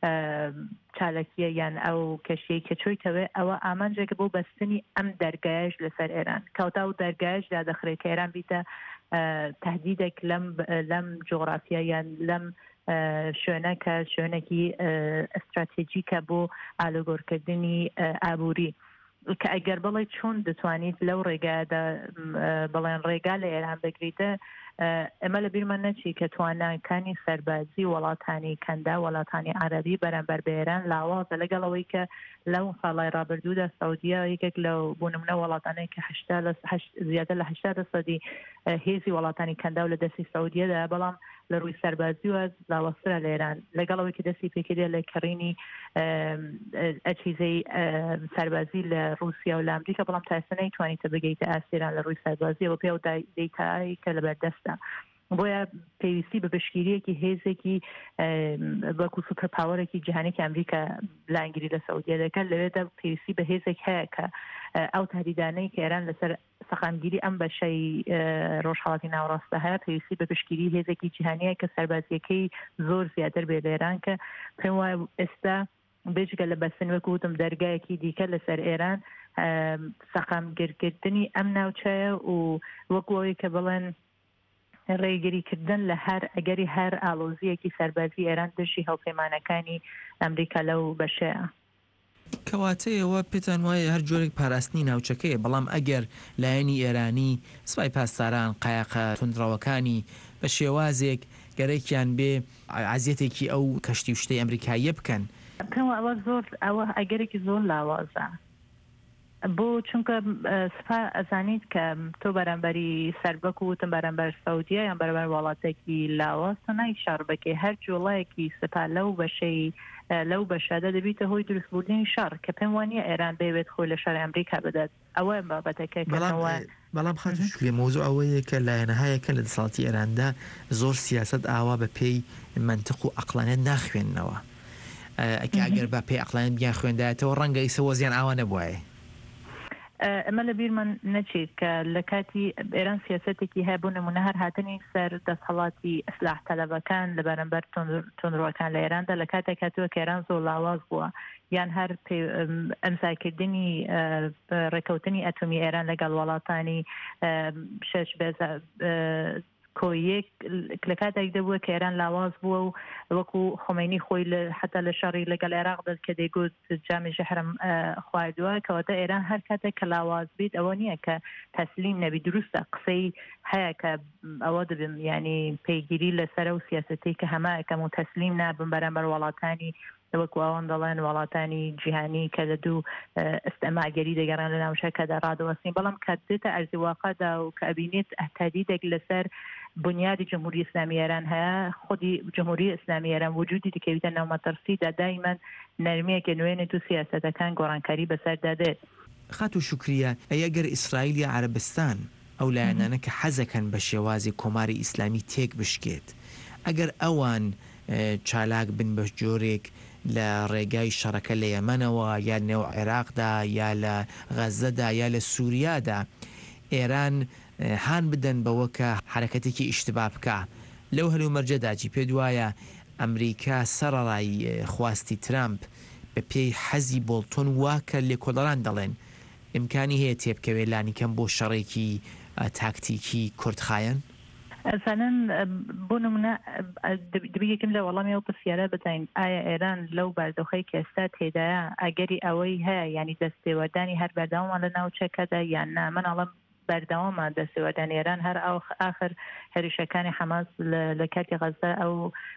چالاکیە یان ئەو کەشەیە کە چۆیتەوێ ئەوە ئامانجێک بۆ بەستنی ئەم دەرگایش لەسەر ئێران کەوتا و دەرگایش دادەخرێت کە ئێران بیتە تهدیدێک لەم لەم جغرافیا یان لەم شوێنە کە شوێنێکی ئەستراتێجیکە بۆ ئالۆگۆڕکردنی ئابووری کە ئەگەر بڵێ چۆن دەتوانیت لەو ڕێگادا بڵێن ڕێگا لە ئێران بگریتە ئەمە لە بیرمان نەچی کە تواناکانی سەربازی وڵاتانی کەندا وڵاتانی عەرەبی بەرامبەر بە ئێران لاوازە لەگەڵەوەی کە لەو ساڵای ڕابردوودا سەعودیە یەکێک لەو بۆ نمونە وڵاتانەی کە زیاتر لە هەشتا دەسەدی هێزی وڵاتانی کەندا و لە دەستی سەعودیەدا بەڵام لە ڕووی سەربازی و لاوەسترە لە ئێران لەگەڵەوەی کە دەستی پێکردە لە کڕینی ئەچیزەی سەربازی لە رووسیا و لە ئەمریکا بەڵام تا ئێستا نەیتوانیتە بگەیتە ئاسیران لە ڕووی سەربازیەوە پێ و دەیتایی کە لەبەردەستە. بۆیە پێویستی بە بەشگیریەکی هێزێکی بەکو سوپەر پاوەرێکی جیهانێکی ئەمریکا لانگیری لە سەعودیە دەکات لەوێدا پێویستی بە هێزێک هەیە کە ئەو تهدیدانەی کە ئێران لەسەر سەقامگیری ئەم بەشەی ڕۆژهەڵاتی ناوڕاستە هەیە پێویستی بە پشگیری هێزێکی جیهانیە کە سەربازیەکەی زۆر زیاتر بێ لە ئێران کە پێم وایە ئێستا بێجگە لە بەستن وەکو وتم دەرگایەکی دیکە لەسەر ئێران سەقامگیرکردنی ئەم ناوچەیە و وەکوەوەی کە بڵێن ڕێگریکردن لە هەر ئەگەری هەر ئالۆزیەکی سەربازی ئێران دژی هەڵپەیمانەکانی ئەمریکا لەو بەشەیە. کەواتەیەوە پێتان وایە هەر جۆرێک پاراستنی ناوچەکەیە بەڵام ئەگەر لایەنی ئێرانی سوپای پاسداران قایەقە توندڕەوەکانی بە شێوازێک گەرەیەکیان بێ عەزیەتێکی ئەو کەشتی و شتەی ئەمریکاییە بکەن پێم ئەوە زۆر ئەوە ئەگەرێکی زۆر لاوازە بۆ چونکە سپا ئەزانیت کە تۆ بەرامبەری سەربەک و وتم بەرامبەر سەعودیە یان بەرامبەر وڵاتێکی لاوەز تۆ نایشار بکەی هەر جوڵایەکی سپا لەو بەشەی لەو بەشەدا دەبیتە هۆی دروستبوونی شەڕ کە پێم وانییە ئێران بێوێت خۆی لە شەڕی ئەمریکا بدات ئەوە بابەتەکە بەڵام خاتوشکێ مۆزوع ئەوەیە کە لایەنەهایەکە لە دەسەڵاتی ئێراندا زۆر سیاست ئاوا بە پێی منطق و عەقلانیەت ناخوێننەوە ئەگەر بە پێی عەقلانیەت بیان خوێندایەتەوە ڕەنگە ئیسە وەزیان ئاوا نەبوایە. ئەمە لە بیرمان نەچێت کە لە کاتی ئێران سیاسەتێکی هەبوو نمونە هەر هاتنی سەر دەسەڵاتی ئەسلاح تەلەبەکان لە بەرامبەر تونڕوەکان لە ئێراندا لە کاتێک هاتووە کە ئێران زۆر لاواز بووە یان هەر ئەمزاکردنی ڕێکەوتنی ئەتۆمی ئێران لەگەڵ وڵاتانی شەش کۆیەک لە کاتێک دەبووە کە ئێران لاواز بووە و وەکو خۆمینی خۆی حتا لە شەڕی لەگەڵ عێراق دەست کە دەیگوت جامی ژەهرم خواردووە کەواتە ئێران هەر کاتێک کە لاواز بیت ئەوە نییە کە تەسلیم نەبی دروستە قسەی هەیە کە ئەوە دەبم ینی پەیگیری لەسەر و سیاسەتی کە هەمایەکەم و تەسلیم نابن بەرامبەر وڵاتانی وەکو ئەوان دەڵێن وڵاتانی جیهانی کە لە دوو ئەستەماگەری دەگەڕان لە ناوچەکەدا ڕادەوەستین بەڵام کات دێتە ئەرزی واقعدا و کە ئەبینێت ئەهتادیدێک لەسەر بنیادی جمهوری ئیسلامی ئێران هەیە خودی جمهوری ئیسلامی ئێران وجودی دکەویتە ناو مەترسیدا دایما نەرمەیەکە نوێنێت و سیاسەتەکان گۆڕانکاری بەسەردا دێت. خات و شکریە ئەگەر ئیسرائیل یا عەرەبستان ئەو لایەنانە کە حەزەکەن بە شێوازی کۆماری ئیسلامی تێک بشکێت ئەگەر ئەوان چالاک بن بە جۆرێک لە ڕێگای شەڕەکە لە یەمەنەوە یا نێو عێراقدا یا لە غەزەدا یا لە سووریادا ئێران هان بدەن بەوە کە حرەکەتێکی ئیشتبا بکە لەو هەلو مەرجەداجی پێ دوایە ئەمریکا سەرڕای خواستی ترامپ بە پێی حەزی بۆڵتۆن واکە لێکۆڵەران دەڵێن ئیمکانی هەیە تێبکەوێ لانیکەم بۆ شەڕێکی تاکتیکی کوردخایەن؟ ئەسانەن بۆ نمونە دەبیەکەم لە وەڵامی ئەو پرسیارە بزین ئایا ئێران لەو بەردەخەی کە ئێستا تێدایە ئەگەری ئەوەی هەیە ینی دەستێوەردانی هەر بەردەوامە لە ناوچەکەدا یان نا مناڵم بەردەوامە دەستێوەردانی ئێران هەر ئەو ئاخر هەریشەکانی حەماس لە کاتی غەزە ئەو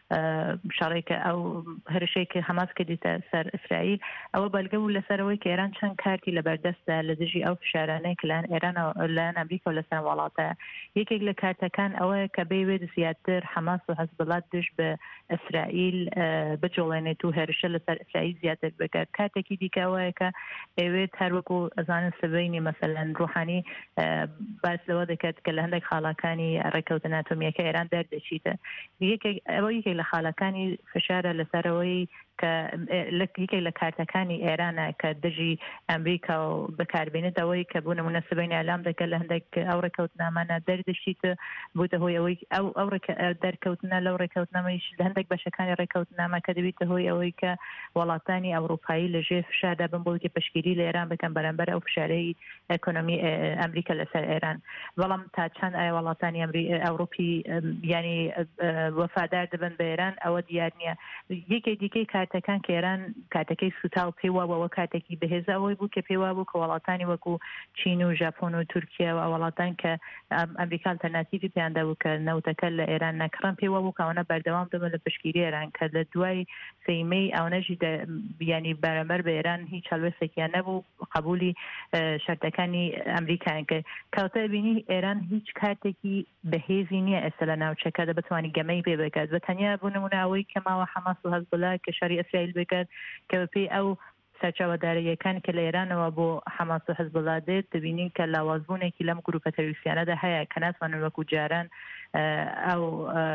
شەڕێکە ئەو هەرشەیەکی حەماس کردیتە سەر ئیسرائیل ئەوە بەلگە و لەسەرەوەی کە ئێران چەند کارتی لە بەردەستدا لە دژی ئەو فشارانەی کە لایەن ئێران لایەن ئەمریکا و لەسەر وڵاتە یەکێک لە کارتەکان ئەوەیە کە بێوێت زیاتر حەماس و حەزبڵات دژ بە ئیسرائیل بجوڵێنێت و هێرشە لەسەر ئیسرائیل زیاتر بکات کاتێکی دیکەوەیە کە ئەوێت هەروەکو ئەزانن سبەینی مەسەلەن ڕوحانی باس لەوە دەکات کە لە هەندێک خاڵەکانی ڕێکەوتن ئەتۆمیەکە ئێران دەردەچیتە ئەوە یەکێک لە خاڵەکانی فشارە لەسەرەوەی کە یەکێک لە کارتەکانی ئێرانە کە دژی ئەمریکا و بەکاربێنێت ئەوەی کە بوون نمونە سبەینی ئەلام دەکات لە هەندێک ئەو ڕێکەوتنامانە دەردەچیتە بووتە هۆی ئەوەی ئەو ئەو دەرکەوتنە لەو ڕێکەوتنامەیش لە هەندێک بەشەکانی ڕێکەوتنامە کە دەبێتە هۆی ئەوەی کە وڵاتانی ئەوروپایی لەژێر فشاردا بن بۆ پشگیری لە ئێران بکەن بەرامبەر ئەو فشارەی ئەکۆنۆمی ئەمریکا لەسەر ئێران بەڵام تا چەند ئایا وڵاتانی ئەوروپی ینی وەفادار دەبن بە ئێران ئەوە دیار نییە یەکێک دیکەی کاتەکان کە ئێران کاتەکەی سوتا و پێیواوەوە کاتێکی بەهێزە ئەوەی بوو کە پێیوا بوو کە وڵاتانی وەکو چین و ژاپۆن و تورکیا و وڵاتان کە ئەمریکا ئالتەرناتیڤی پێیاندا بوو کە نەوتەکە لە ئێران نەکڕن پێیوا بوو کەوانە بەردەوام دەبن لە پشگیری ئێران کە لە دوای سەیمەی ئەوەنەژی ینی بەرەمبەر بە ئێران هیچ هەڵوێستێکیان نەبوو قبولی شەرتەکانی ئەمریکایان کرد کەواتە بینی ئێران هیچ کاتێکی بەهێزی نییە ئێستا لە ناوچەکەدا بتوانانی گەمەی پێ بکات بە تەنیا بوو نمونە ئەوەی کە ماوە حەماس و هەزبڵا کە شەڕی ئیسرائیل بکات کە بەپێی ئەو سەرچاوەدارەیەکان کە لە ئێرانەوە بۆ حەماس و هەزبڵا دێت دەبینین کە لاوازبوونێکی لەم گروپە تەروریستیانەدا هەیە کە ناتوانن وەکو جاران ئەو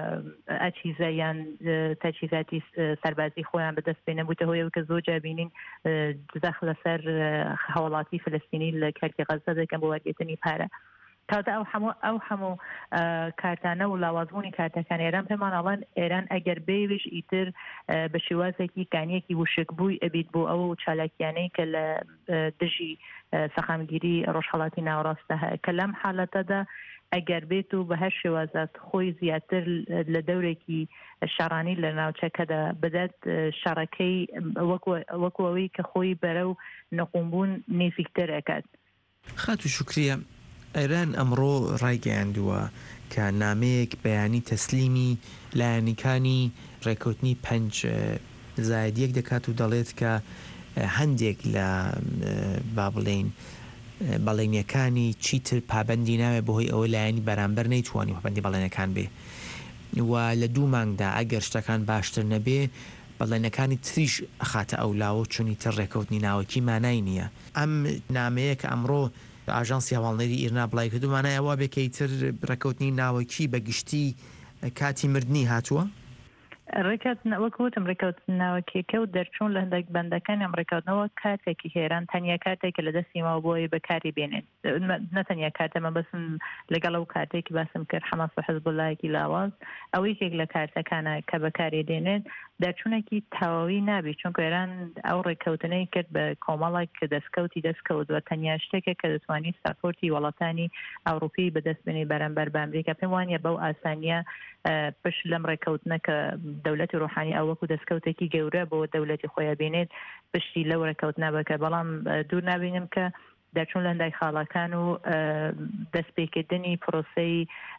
ئەچیزە یان تەجهیزاتی سەربازی خۆیان بەدەست پێ نەبووتە هۆیەوە کە زۆر جار بینین دەخ لەسەر هەوڵاتی فلەستینی لە کارتی غەزە دەکەن بۆ وەرگرتنی پارە کاتە ئەو هەموو ئەو هەموو کارتانە و لاوازبوونی کارتەکان ئێران پێمان ئەڵێن ئێران ئەگەر بێویش ئیتر بە شێوازێکی کانیەکی وشک بووی ئەبیت بۆ ئەو چالاکیانەی کە لە دژی سەخامگیری ڕۆژهەڵاتی ناوەڕاستە هەیە کە لەم حاڵەتەدا ئەگەر بێت و بە هەر شێوازات خۆی زیاتر لە دەورێکی شەڕانی لە ناوچەکەدا بدات شەڕەکەی وەکو ئەوەی کە خۆی بەرەو نەقومبوون نزیکتر ئەکات. خات و شکریە ئێران ئەمڕۆ ڕایگەیاندووە کە نامەیەک بەیانی تەسلیمی لایەنیکانی ڕێکەوتنی پەنج زائد یەک دەکات و دەڵێت کە هەندێک لە با بڵێن بەڵێنیەکانی چیتر پابەندی ناوێت بەهۆی ئەوە لایەنی بەرامبەر نەیتوانی پابەندی بەڵێنەکان بێ و لە دوو مانگدا ئەگەر شتەکان باشتر نەبێ بەڵێنەکانی تریش ئەخاتە ئەولاوە چونی تر ڕێکەوتنی ناوەکی مانای نییە ئەم نامەیە کە ئەمڕۆ ئاژانسی هەواڵنەری ئیرنا بڵای کردومانە ئەوە بێکەی تر ڕێکەوتنی ناوەکی بە گشتی کاتی مردنی هاتووە؟ ڕێکوتن وەکوتم ڕێکەوتنەوەکی کەوت دەرچوون لە هەندێک بەندەکانی ئەم ڕێکەوتنەوە کاتێکی هێران تەنیا کاتێکە لە دەستی ماوە بۆی بەکاری بێنێت نەتەنیا کاتەمە بەسم لەگەڵ ئەو کاتێکی باسم کرد حەماس و حیزبوڵایەکی لاواز ئەو یەکێک لە کارتەکانە کە بەکاری دێنێت دەرچوونێکی تەواوی نابی چونکە ئێران ئەو ڕێکەوتنەی کرد بە کۆمەڵێک کە دەستکەوتی دەستکەوت و تەنیا شتێکە کە دەتوانانی ساپۆرتی وڵاتانی ئەوروپی بەدەست بێنی بەرامبەر بە ئەمریکا پێم وانیە بەو ئاسانیە پشت لەم ڕێکەوتنە کە دەوڵەتی ڕۆحانی ئەو وەکو دەستکەوتێکی گەورە بۆ دەوڵەتی خۆیان بێنێت پشتی لەو ڕێکەوتنە بکە بەڵام دوور نابینم کە دەچوون لە هەندێک خاڵەکان و دەستپێکردنی پرۆسەی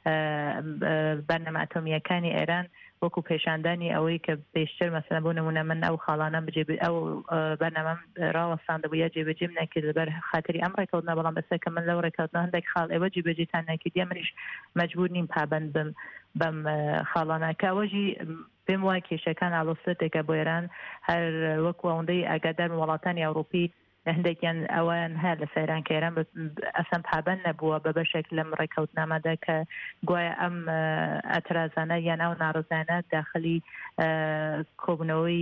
بەرنامە ئەتۆمیەکانی ئێران وەکو پێشاندانی ئەوەی کە پێشتر مەسەلەن بۆ نمونە من ئەو خاڵانە بجێ ئەو بەرنامەم ڕاوەستاندەبوو یا جێبەجێم نەکرد لەبەر خاتری ئەم ڕێکەوتنە بەڵام بەسەر کە من لەو ڕێکەوتنە هەندێک خاڵ ئێوە جێبەجێتان نەکردیە منیش مەجبور نیم پابەند بم بەم خاڵانە کە ئەوەژی پێم وایە کێشەکان ئاڵۆسەتێکە بۆ ئێران هەر وەکو ئەوەندەی ئاگادار وڵاتانی ئەوروپی هەندێکیان ئەویان هەیە لە سەیران کە ئێران ئەسەم پابەند نەبووە بە بەشێک لەم ڕێکەوتنامەدا کە گوایە ئەم ئەترازانە یان ئەو ناڕزانە داخلی کۆبوونەوەی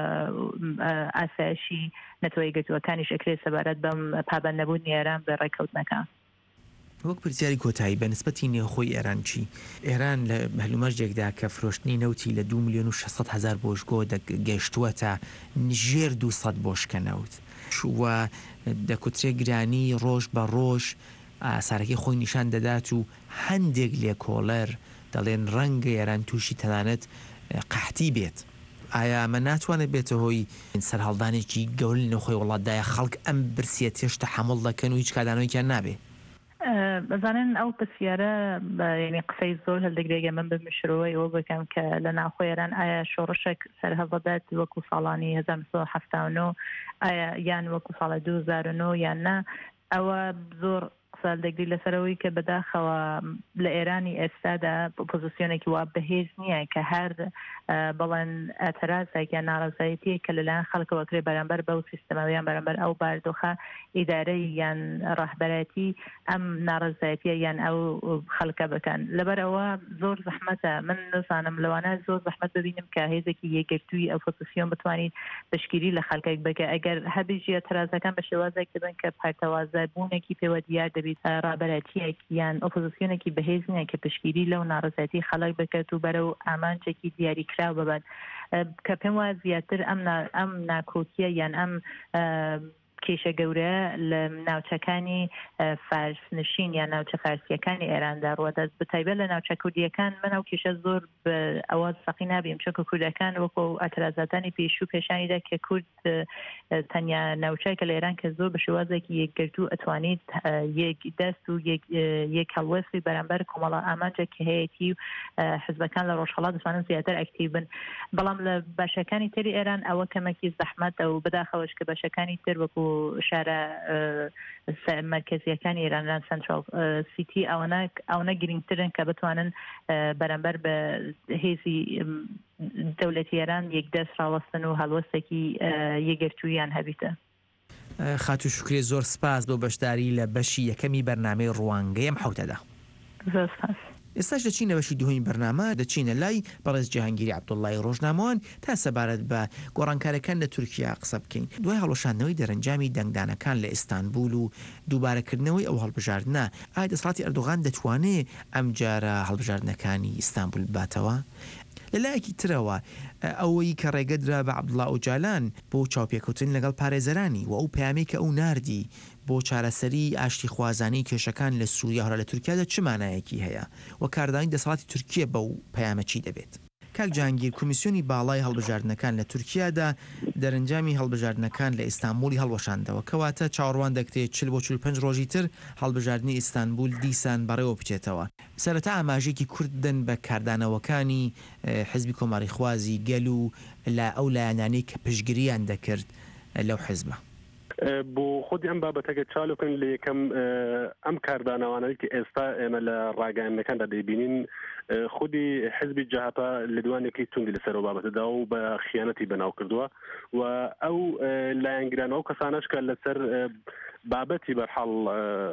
ئاسایشی نەتەوەی گرتووەکانی شەکرێت سەبارەت بەم پابەند نەبوونی ئێران بە ڕێکەوتنەکە. وەک پرسیاری کۆتایی بە نسبەتی نێوخۆی ئێران چی؟ ئێران لە هەلومەرجێکدا کە فرۆشتنی نەوتی لە دو میلیۆن و شەشسەد هەزار بۆشگۆ گەشتووە تا ژێر دووسەد بۆشکە نەوت وە دەکوترێ گرانی ڕۆژ بە ڕۆژ ئاسارەکەی خۆی نیشان دەدات و هەندێک لێکۆڵەر دەڵێن ڕەنگە ئێران تووشی تەنانەت قەحتی بێت. ئایا ئەمە ناتوانێت بێتە هۆی سەرهەڵدانێکی گەورە لە نەخۆی وڵاتدایە خەڵک ئەم برسیە تێشتە حەمڵ دەکەن و هیچ کادانەوەیکیان نابێ؟ بزانن ئەو پرسیارە ینی قسەی زۆر هەڵدەگرێگە من بمشرەوەی ئەوە بکەم کە لە ناوخۆی ئێران ئایا شۆڕشێک سەرهەڵدەدات وەکو ساڵانی هەزار و نۆ سەد و هەفتاد و نۆ ئایا یان وەکو ساڵی دوو هەزار و نۆ یان نا ئەوە زۆر سال دەگری لەسەرەوەی کە بەداخەوە لە ئێرانی ئێستادا پۆزیسیۆنێکی وا بەهێز نییە کە هەر بەڵێن ئەتەرازێک یان ناڕزایەتیە کە لەلایەن خەڵکەوە کرێ بەرامبەر بەو سیستەمەوەیان بەرامبەر ئەو بارودۆخە ئیدارەی یان ڕاهبەرەتی ئەم ناڕزایەتیە یان ئەو خەڵکە بکەن. لەبەرەوە زۆر زەحمەتە من نزانم لەوانە زۆر زەحمەت ببینم کە هێزێکی یەکگرتووی ئەو پۆزیسیۆن بتوانین پشگیری لە خەڵکێک بکە ئەگەر هەبیژی ئەتەرازەکان بە شێوازێک دەبن کە پارتەوازەبوونێکی پێوە دیار دەبێت ڕابەرەتیەک یان ئۆپۆزیسیۆنێکی بەهێز نییە کە پشگیری لەو ناڕزایەتی خەڵک بکات و بەرەو ئامانجێکی دیاریکراو ببات کە پێم وایە زیاتر ئەم ناکۆکیە یان ئەم کێشە گەورە لە ناوچەکانی فارسنشین یان ناوچە فارسیەکانی ئێراندا ڕوەدەست بەتایبەت لە ناوچە کوردیەکان من ئەو کێشە زۆر ئەوە سەقی نابیم چونکە کوردەکان وەکو ئەترازاتانی پێشوو پێشانیدا کە کورد تەنیا ناوچەیەکە لە ئێران کە زۆر بە شێوازێکی یەکگرتوو ئەتوانیت یەک دەست و یەک هەڵوەستی بەرامبەر کۆمەڵە ئامانجێک کە هەیەی حزبەکان لە ڕۆژهەڵات دەتوانن زیاتر ئەکتیڤ بن بەڵام لە باشەکانی تری ئێران ئەوە کەمەکی زەحمەتە و بەداخەوەش کە باشەکانی تر وەکو شارە مرکزیەکانی ئێرانیان سنترال سیتی ئەوەنە گرنگترن کە بتوانن بەرامبەر بە هێزی دەوڵەتی ئێران یەکدەست ڕاوەستن و هەڵوەستێکی یەکگرتوویان هەبیتە. خاتو شکرێ زۆر سپاس بۆ بەشداری لە بەشی یەکەمی بەرنامەی ڕوانگەی ئەم حوتەدا. زۆر سپاس. ئێستاش دەچینە بەشی دوهەمی بەرنامە دەچینە لای بەڕێز جیهانگیری عەبدوڵڵای ڕۆژنامەوان تا سەبارەت بە گۆڕانکاریەکان لە تورکیا قسە بکەین دوای هەڵۆشاندنەوەی دەرەنجامی دەنگدانەکان لە ئیستانبول و دووبارەکردنەوەی ئەو هەڵبژاردنە ئایا دەسەڵاتی ئەردۆغان دەتوانێت ئەم جارە هەڵبژاردنەکانی ئیستانبول باتەوە؟ لەلایەکی ترەوە ئەوەی کە ڕێگەدرا بە عەبدوڵڵا ئۆجالان بۆ چاوپێکەوتن لەگەڵ پارێزەرانی و ئەو پەیامەی کە ئەو ناردی بۆ چارەسەری ئاشتی خوازانی کێشەکان لە سووریا هەرە لە تورکیادا چ مانایەکی هەیە و کاردانی دەسەڵاتی تورکیە بەو پەیامە چی دەبێت؟ کاک جانگیر کۆمیسیۆنی باڵای هەڵبژاردنەکان لە تورکیادا دەرەنجامی هەڵبژاردنەکان لە ئیستانبولی هەڵوەشاندەوە کەواتە چاوەڕوان دەکرێت چل بۆ چل و پێنج ڕۆژی تر هەڵبژاردننی ئیستانبول دیسان بەڕێوە بچێتەوە. سەرەتا ئاماژێکی کوردن بە کاردانەوەکانی حزبی کۆماری خوازی گەل و لە ئەو لایەنانەی کە پشگیریان دەکرد لەو حزبە. بۆ خودی ئەم بابەتەکە چالوکن لە یەکەم ئەم کاردانەوانەی کە ئێستا ئێمە لە ڕاگەیاندنەکاندا دەیبینین خودی حزبی جەهەپا لە دوانێکی توندی لەسەر بابەتەدا و بە خیانەتی بەناو کردووە و ئەو لایەنگرانەوە کەسانەش کە لەسەر بابەتی بەرحەڵ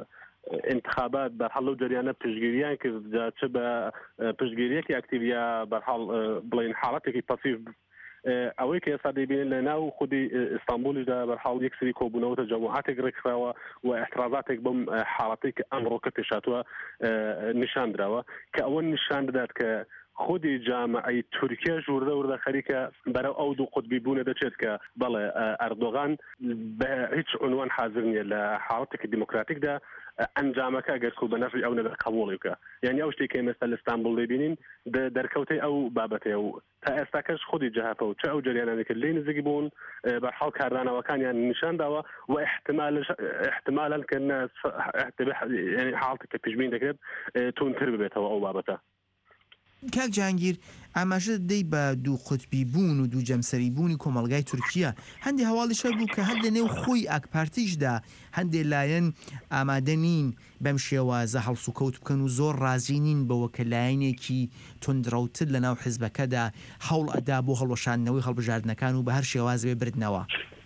انتخابات بەرحەڵ لەو جریانە پشتگیریان کرد چ بە پشتگیریەکی ئەکتیڤیا بەرحەڵ بڵین حاڵەتێکی پەسیف ئەوەی کە ئێستا دەبینێت لە ناو خودی ئیستانبولیشدا بەرحەڵ یەکسری کۆبوونەوەتە جەماعاتێک ڕێکخراوە و احترازاتێک بەم حاڵەتەی کە ئەمڕۆکە پێشاتوە نیشان درراوە کە ئەوە نیشان بدات کە خودی جامعی تورکیا ژوورە وردە خەریکە بەرەو ئەو دوو قوتبی بوونە دەچێت کە بەڵێ ئەردۆغان بە هیچ عنوان حاضر نییە لە حاڵەتێکی دیموکراتیکدا ئەنجامەکە ئەگەر کو بە نەفی ئەو نەبێت قبوڵی بکە یعنی ئەو شتێکی ئێستا لە ئیستانبول دەبینین دەرکەوتەی ئەو بابەتەیە و تا ئێستاکەش خودی جەهاتە و چه ئەو جریانانێکە لێ نزیکی بوون بەرحەڵ کاردانەوەکانیان نیشان داوە و احتمالاً کە حاڵەتێک کە پێشبین دەکرێت تونتر ببێتەوە ئەو بابەتە. کاک جانگیر ئاماژە دەی بە دوو قوتبی بوون و دوو جەمسەری بوونی کۆمەلگای تورکیا هەندێک هەواڵی شەر بوو کە هەر لە نێو خۆی ئاکپارتیشدا هەندێک لایەن ئامادە نین بەم شێوازە هەڵس و کەوت بکەن و زۆر ڕازی نین بەوە کە لایەنێکی تندڕەوتر لە ناو حیزبەکەدا هەوڵ ئەدا بۆ هەڵوەشاندنەوەی هەڵبژاردنەکان و بە هەر شێواز بێ بردنەوە.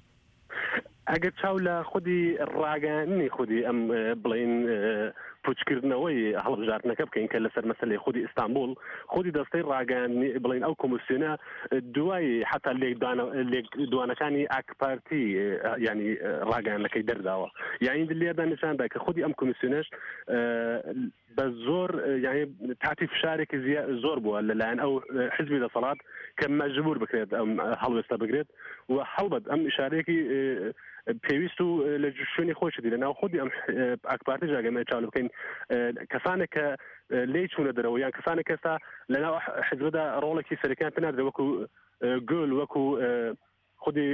ئەگەر چاو لە خودی ڕاگەاندنی خودی ئەم بڵین پوچکردنەوەی هەڵبژاردنەکە بکەین کە لەسەر مەسلەی خودی ئیستانبول خودی دەستەی ڕاگەاندنی بڵین ئەو کۆمیسیۆنە دوای حتا لێکدوانەکانی ئاکپارتی ینی ڕاگەاندنەکەی دەرداوە یانی لێدا نیشاندا کە خودی ئەم کۆمیسیۆنەش بە زۆر یعنی تاتی فشارێکی زۆر بووە لەلایەن ئەو حزبی دەسەڵات کە مەجبور بکرێت ئەم هەڵوێستە بگرێت و هەڵبەت ئەم ئیشارەیەکی پێویست و لە شوێنی خۆشتی لەناو خودی ئەم ئاکپارتی جاگەمە چاو بکەین کەسانێک کە لێ چوونە دەرەوە یان کەسانێک کەستا لەناو حزبدا ڕۆڵێکی سەرەکیان پێنادرێت وەکو گل وەکو خودی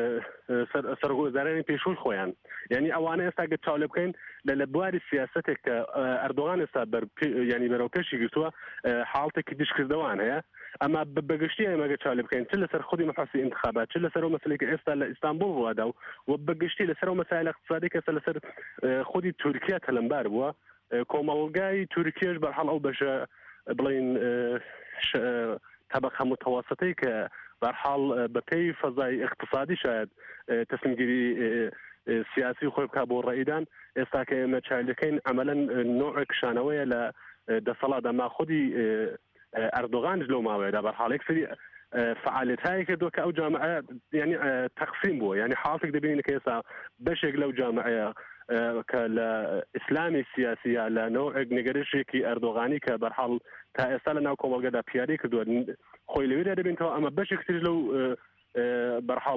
سەرگۆزارانی پێشووی خۆیان یعنی ئەوانە ئێستا گە چاو لێ بکەین لە بواری سیاسەتێک کە ئەردۆغان ئێستا ینی بەرەو پێشی گرتووە حاڵتێکی دیشکردەوان هەیە ئەما بەگشتی ئەمەگە چاو لێ بکەین چ لەسەر خودی مەفاسی انتخابات چ لەسەر ئەو مەسلەی کە ئێستا لە ئیستانبول ڕوادا و بەگشتی لەسەر ئەو مەسایل اقتصادی کە لەسەر خودی تورکیا تەلەمبار بووە کۆمەڵگای تورکیش بەرحەڵ ئەو بەشە بڵین طبقە متوسطەی کە بەرحەڵ بەپێی فەزای اقتصادی شاید تەسمیمگیری سیاسی خۆی بکات بۆ ڕێئیدان ئێستا کە ئێمە چالەکەین عملاً نوعێک شانەوەیە لە دەسەڵات ئەما خودی ئەردۆغانش لەو ماوەیەدا بەرحاڵێک سری فعالیتایی کردووە کە ئەو جامعە ینی تەقسیم بووە ینی حاڵێک دەبینین کە ئێستا بەشێک لەو جامعەیە کە لە ئیسلامی سیاسیە لە نوعێک نگەرشێکی ئەردۆغانی کە بەرحاڵ تا ئێستا لە ناو کۆمەڵگەدا پیاری کردووە خۆی لەوێدا دەبینەوە ئەمە بەشێک تر لەو بەرحاڵ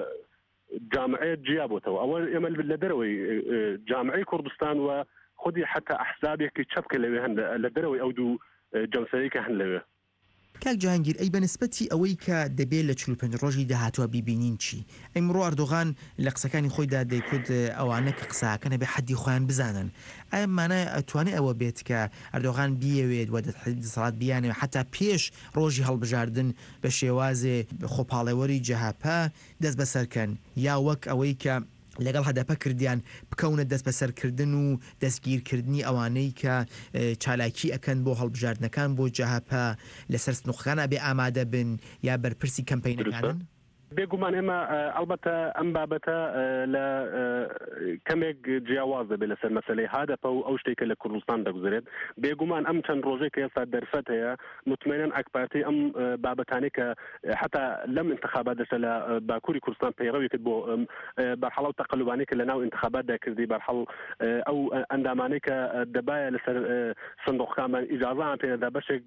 جامعەیە جیا بۆتەوە ئەوە ئێمە لە دەرەوەی جامعەی کوردستان و خودی حتا ئەحزابێکی چەپکە لەوێ هەن لە دەرەوەی ئەو دوو جەمسەرێکە هەن لەوێ. کاک جهانگیر ئەی بەنسبەتی ئەوەی کە دەبێت لە چل و پێنج ڕۆژی داهاتوە بیبینین چی ئەمڕۆ ئەردۆغان لە قسەکانی خۆیدا دەیکرد ئەوانە کە قساکەنە بێ حەدی خۆیان بزانن ئایا مانای ئەتوانێت ئەوە بێت کە ئەردۆغان بیەوێت و دەسەڵات بیانێت حتا پێش ڕۆژی هەڵبژاردن بە شێوازێ خۆپاڵێوەری جەهاپا دەست بەسەرکەن یا وەک ئەوەی کە لەگەڵ هەدەپە کردیان بکەونە دەست بەسەرکردن و دەستگیرکردنی ئەوانەی کە چالاکی ئەکەن بۆ هەڵبژاردنەکان بۆ جەهاپە لەسەر سنووخەکانە بێ ئامادە بن یا بەرپرسی کەمپینەکانن؟ بێگومان ئێمە ئەلبەتە ئەم بابەتە لە کەمێک جیاواز دەبێت لەسەر مەسلەی هادەپە و ئەو شتێکە لە کوردستان دەگوزرێت بێگومان ئەم چەند ڕۆژێک کە ئێستا دەرفەت هەیە مطمئنن ئاکپارتی ئەم بابەتانەی کە حتا لەم انتخابات دەسە لە باکووری کوردستان پەیڕەوی کرد بۆ بەرحەڵ ئەو تەقەلوبانەی کە لە ناو انتخاباتدا کردی بەرحەڵ ئەو ئەندامانەی کە دەبایە لەسەر سندوقەکانمان ئیجازەیان پێدەدا بەشێک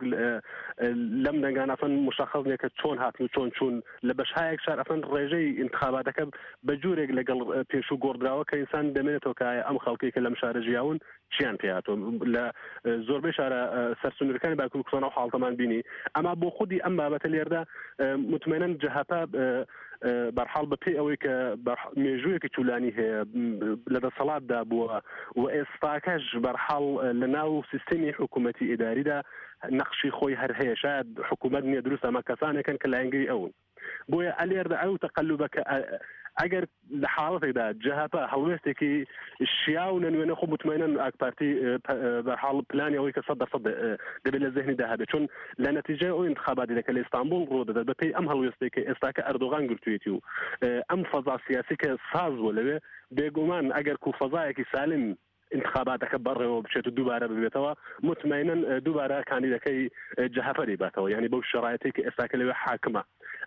لەم دەنگانە ئەفەن مشەخەص نییە کە چۆن هاتن و چۆن چوون لە بەشایەک ئەفەن ڕێژەی انتخاباتەکە بە جوورێک لەگەڵ پێش و گۆڕدراوە کە ئینسان دەمێنێتەوە کە ئەم خەڵکی کە لەم شارە ژیاون چیان پێهاتوە لە زۆربەی شارە سەرسونورەکانی باکوور کوردستان و حاڵتەمان بینی ئەما بۆ خودی ئەم بابەتە لێردا مطمئنن جەهاپا بەرحاڵ بەپێی ئەوەی کە مێژوویەکی چولانی هەیە لە دەسەڵاتدا بووە و ئێستاکەش بەرحاڵ لە ناو سیستەمی حکوومەتی ئیداریدا نەقشی خۆی هەر هەیە شاید حکوومەت نییە دروست ئەمە کەسانێکن کە لایەنگری ئەوون بۆیە ئەلێردا ئەو تەقەلوبەکە ئەگەر لە حاڵەتێکدا جەهاپە هەڵوێستێکی شیاو نەنوێنە خۆ مطمئنن ئاکپارتی بەرحاڵ پلانی ئەوەی کە سەد دەسەد دەبێت لە ذهنیدا هەبێت چون لە نەتیجەی ئەو انتخاباتی دەکە لە ئیستانبول ڕۆ دەدات بەپێی ئەم هەڵوێستێکە ئێستاکە ئەردۆغان گرتوویەتی و ئەم فەزا سیاسی کە ساز بووە لەوێ بێگومان ئەگەر کو فەزایەکی سالم انتخاباتەکە بەڕێوە بچێت و دووبارە ببێتەوە مطمئنن دووبارە کاندیدەکەی جەهەپە دەبێتەوە یعنی بەو شرایەتی کە ئێستا کە لەوێ حاکمە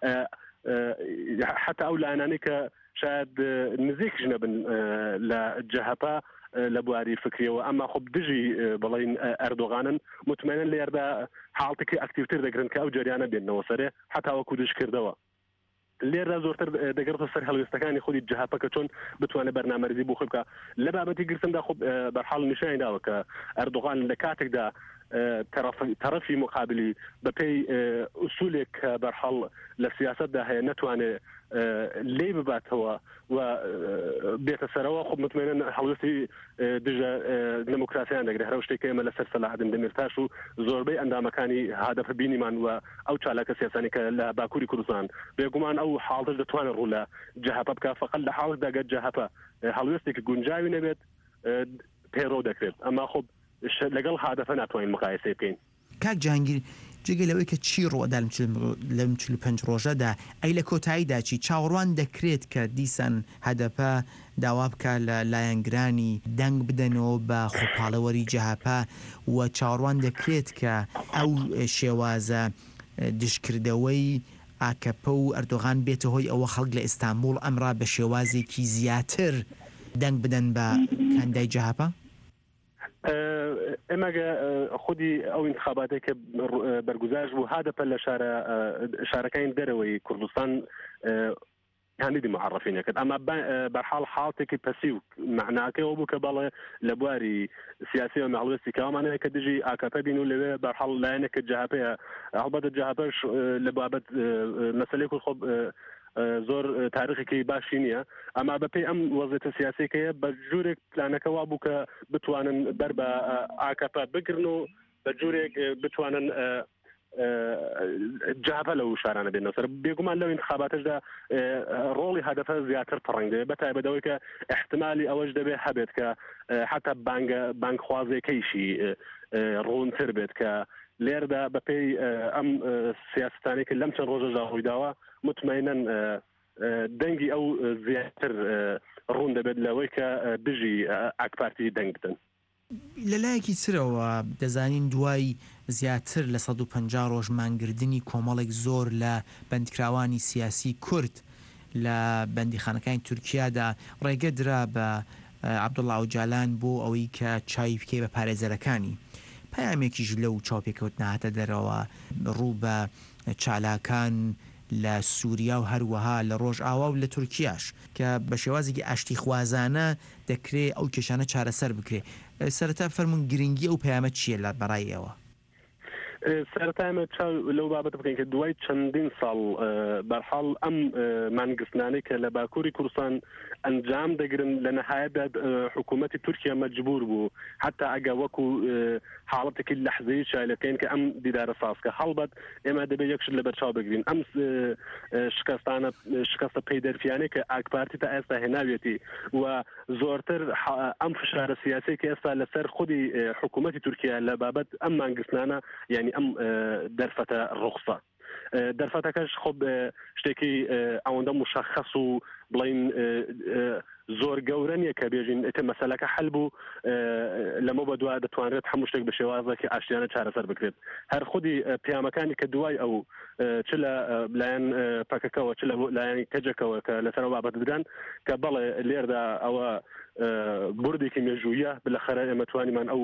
حتا ئەو لایەنانەی کە شاید نزیکش نەبن لە جەهەپە لە بواری فکریەوە ئەمما خۆ دژی بڵین ئەردۆغانن مطمئنن لێردا حاڵتێکی ئەکتیڤتر دەگرن کە ئەو جریانە بێنەوە سەرێ حتا وەکو دژ کردەوە لێردا زۆرتر دەگەڕێتە سەر هەڵوێستەکانی خۆی جەهەپە کە چۆن بتوانێت بەرنامەریزی بۆ خۆی بکە لە بابەتی گرتندا خۆ بەرحاڵ نیشانی داوە کە ئەردۆغان لە کاتێکدا طرفی مقابلی بەپێی ئوسولێک کە بەرحاڵ لە سیاستدا هەیە نەتوانێت لێ بباتەوە و بێتە سەرەوە خۆ مطمئنن هەڵوێستی دژە دموکراسیان دەگرێت هەر شتێک ئێمە لەسەر سەلاحەدین دەمیرتاش و زۆربەی ئەندامەکانی هادەفە بینیمان و ئەو چالاکە سیاسانی کە لە باکووری کوردستان بێگومان ئەو حاڵتش دەتوانێت ڕوو لە جەهەپە بکە فقط لە حاڵێکدا گەر جەهەپە هەڵوێستێکی گونجاوی نەبێت پەیڕۆ دەکرێت ئەما خۆ لەگەڵ هادەفە ناتوانین مقایسە بکەین. کاک جانگیر جگە لەوەی کە چی ڕۆدا لەم چل و پێنج ڕۆژەدا ئەی لە کۆتاییدا چی چاوەڕوان دەکرێت کە دیسان هەدەپە داوا بکە لە لایەنگرانی دەنگ بدەنەوە بە خۆپاڵەوەری جەهەپە و چاوەڕوان دەکرێت کە ئەو شێوازە دشکردەوەی ئاکەپە و ئەردۆغان بێتە هۆی ئەوە خەڵک لە ئیستانبول ئەمڕا بە شێوازێکی زیاتر دەنگ بدەن بە کاندای جەهەپە؟ ئێمەگە خودی ئەو انتخاباتێک کە بەرگوزارش بوو هادەپە لە شارەکانی دەرەوەی کوردستان کاندیدی معرفینەکرد ئەمە بەرحاڵ حاڵتێکی پەسیو معناکەەوە بوو کە بەڵێ لە بواری سیاسی و مەڵوێستی کەوامانەیە کە دژی ئاکەپە بین و لەوێ بەرحاڵ لایەنێکە جەهەپەیە هەڵبەتە جەهەپەش لە بابەت مەسەلەی کورد خۆ زۆر تاریخێکی باشی نییە ئەما بەپێی ئەم وەزێتە سیاسیەکەیە بە جوورێک پلانەکەوا بوو کە بتوانن بەر بە ئاکەپە بگرن و بە جوورێک بتوانن جەهەپە لەو شارانە بێنەوە سەر بێگومان لەو انتخاباتشدا ڕۆڵی هەدەفە زیاتر پڕنگ دەبێت بەتایبەتەوەی کە احتمالی ئەوەش دەبێت هەبێت کە حتا بانگخوازیەکەیشی ڕوونتر بێت کە لێردا بەپێی ئەم سیاستانێک لەم چەند ڕۆژەدا ڕوویداوە مطمئنن دەنگی ئەو زیاتر ڕوون دەبێت لەوەی کە دژی ئاکپارتی دەنگ بدەن. لەلایەکی ترەوە دەزانین دوای زیاتر لە سەد و پەنجا ڕۆژ مانگردنی کۆمەڵێک زۆر لە بەندکراوانی سیاسی کورد لە بەندیخانەکانی تورکیادا ڕێگە درا بە عەبدوڵڵا ئۆجالان بۆ ئەوەی کە چای بکەی بە پارێزەرەکانی پەیامێکیش لەو چاوپێکەوت نهاتە دەرەوە ڕوو بە چالاکان لە سووریا و هەروەها لە ڕۆژ ئاوا و لە تورکیاش کە بە شێوازێکی ئاشتی خوازانە دەکرێت ئەو کێشانە چارەسەر بکرێت. سەرەتا فەرمون گرنگی ئەو پەیامە چییە لە بەڕای ئێوە؟ سەرەتایمە لەو بابەت بکەین کە دوای چەندین ساڵ بەرحاڵ ئەم مانگستانەی کە لە باکووری کوردستان ئەنجام دەگرن لە نەهایەتدا حکوومەتی تورکیا مەجبور بوو حتا ئەگە وەکو حاڵەتێکی لەحزەیی چایلەکەین کە ئەم دیدارە سازکە هەڵبەت ئێمە دەبێت یەکشت لە بەرچاو بگرین ئەم شکستانە شکستە پەیدەرفیانەی کە ئاکپارتی تا ئێستا هێناوێتی و زۆرتر ئەم فشارە سیاسی کە ئێستا لەسەر خودی حکوومەتی تورکیا لە بابەت ئەم مانگستانە یعنی ئەم دەرفەتە ڕوخسە دەرفەتەکەش خۆ شتێکی ئەوەندە مشخص و بڵین زۆر گەورە نیە کە بێژین ئێتە مەسەلەکە حەل بوو لەمە بە دوای دەتوانرێت هەموو شتێک بە شێوازێکی ئاشتیانە چارەسەر بکرێت هەر خودی پەیامەکانی کە دوای ئەو چ لە لایەن پەکەکەەوە چ لە لایەنی کەجەکەوە کە لەسەر بابەت بدران کە بەڵێ لێردا ئەوە بردێکی مێژوویە بلەخەرە ئێمە توانیمان ئەو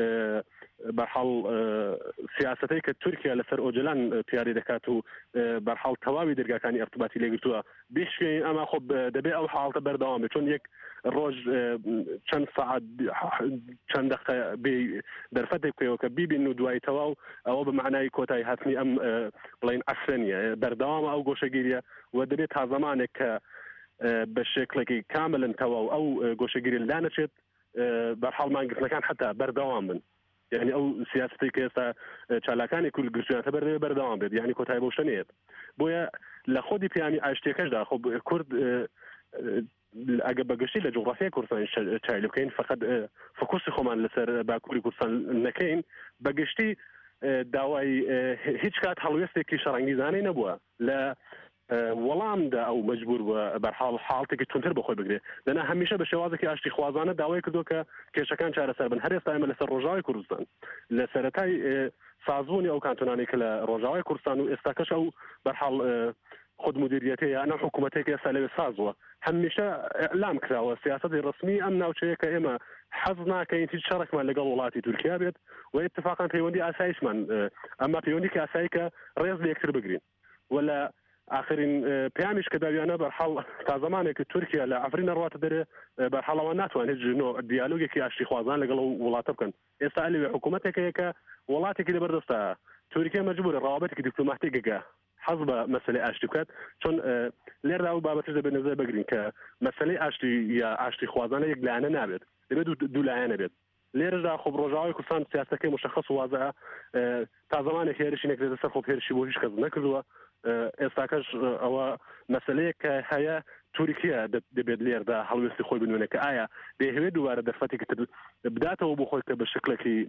بەرحاڵ سیاستەی کە تورکیا لەسەر ئۆجلان پیاری دەکات و بەرحاڵ تەواوی دەرگاکانی ئەرتباطی لێگرتووە بیشکەین ئەما خۆ دەبێت ئەو حاڵتە بەردەوام بێت چۆن یەک ڕۆژ چەند سەعات چەند دقیقە بێ دەرفەتێک بکەوە کە بیبین و دوای تەواو ئەوە بە معنای کۆتایی هاتنی ئەم بڵین ئەسرە نیە بەردەوامە ئەو گۆشەگیریە و دەبێت تا زەمانێک کە بە شێکڵێکی کاملن تەواو ئەو گۆشەگیری لا نەچێت بەرحاڵ مانگرتنەکان حتا بەردەوام بن یعنی ئەو سیاستی کە ئێستا چالاکانی کورد گرتوویانەتە بەردەوێت بەردەوام بێت یعنی کۆتایی بۆ شتە نێت بۆیە لە خۆدی پیامی ئاشتیەکەشدا خۆ کورد ئەگە بەگشتی لە جوغرافیای کوردستان چای بکەین فقط فۆکوسی خۆمان لەسەر باکووری کوردستان نەکەین بەگشتی داوای هیچ کات هەڵوێستێکی شەڕەنگیزانەی نەبووە لە وەڵامدا ئەو مەجبور بەرحاڵ حاڵتێکی تونتر بەخۆی بگرێت دەنا هەمیشە بە شێوازێکی ئاشتی خوازانە داوای کردو کە کێشەکان چارەسەر بن هەر ئێستا ئێمە لەسەر ڕۆژاوای کوردستان لە سەرەتای سازبوونی ئەو کانتۆنانی کە لە ڕۆژاوای کوردستان و ئێستاکەش ئەو بەرحاڵ خود مدیریەتی یانە حکوومەتێکی ئێستا لەوێ سازوە هەمیشە ئەعلام کراوە سیاسەتی ڕسمی ئەم ناوچەیە کە ئێمە حەز ناکەین هیچ شەڕێکمان لەگەڵ وڵاتی تورکیا بێت و اتفاقان پەیوەندی ئاساییشمان ئەمە پەیوەندی ئاسایی کە ڕێز لە یەکتر بگرین ولا آخرین پیامیش کە داویانە بەرحاڵ تا زمانێک تورکیا لە ئەفرینە ڕاتە دەرێ بەرحاڵەوە ناتوانێت ژنۆ دیالۆگێکی ئاشتی خوازان لەگەڵ وڵاتە بکەن ئێستا لەوێ حکوومەتێکەیە کە وڵاتێکی لەبەردەستە تورکیا مەجبورە ڕاوابەتێکی دیپلۆماتیکێکە حەز بە مەسلەی ئاشتی بکات چۆن لێردا و بابەتش دەبێت نەزەر بگرین کە مەسلەی ئاشتی یا ئاشتی خوازانە یەک لایەنە نابێت دەبێت دوولایەنە بێت لێرەدا خۆ ڕۆژاوای کوردستان سیاسەکەی مشخص وازە تا زمانێک هێرشی نەکرێتە سەر خۆ هێرشی بۆ هیچ کەس نەکردووە ئێستاکەش ئەوە مەسلەیە کە هەیە تورکیا دەبێت لێردا هەڵوێستی خۆی بنوێنە کە ئایا دەیەوێت دووبارە دەرفەتێکی تر بداتەوە بۆ خۆی کە بە شکلێکی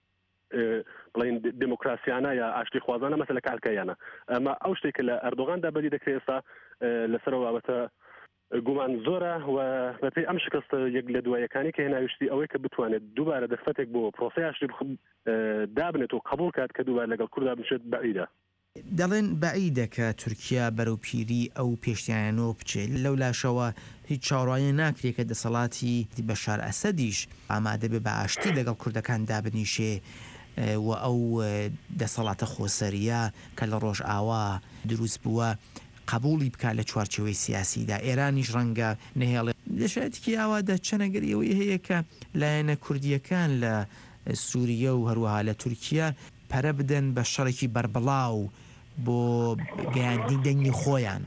بڵین دموکراسیانە یا ئاشتی خوازانە مەسلە کارکەیانە ئەمە ئەو شتێکە لە ئەردۆغاندا بەدی دەکرێت ئێستا لەسەر بابەتە گومان زۆرە و بەپێی ئەم شکستە یەک لە دوایەکانی کە هێناویشتی ئەوەی کە بتوانێت دووبارە دەرفەتێک بۆ پرۆسی ئاشتی دابنێت و قبول کات کە دووبارە لەگەڵ کووردا بچێت بەعیدە دەڵێن بەعیدە کە تورکیا بەرەو پیری ئەو پێشتیانەوە بچێت لەو لاشەوە هیچ چاوەڕوانی ناکرێت کە دەسەڵاتی بەشار ئەسەدیش ئامادە بێ بە ئاشتی لەگەڵ کوردەکان دابنیشێ و ئەو دەسەڵاتە خۆسەریە کە لە ڕۆژ ئاوا دروست بووە قبولی بکات لە چوارچەوەی سیاسیدا ئێرانیش ڕەنگە نهێڵێ لەشایەتێکی ئاوادا چەنەگەریەوەی هەیە کە لایەنە کوردیەکان لە سووریە و هەروەها لە تورکیا پەرە بدەن بە شەڕێکی بربڵاو بۆ گەیاندنی دەنگی خۆیان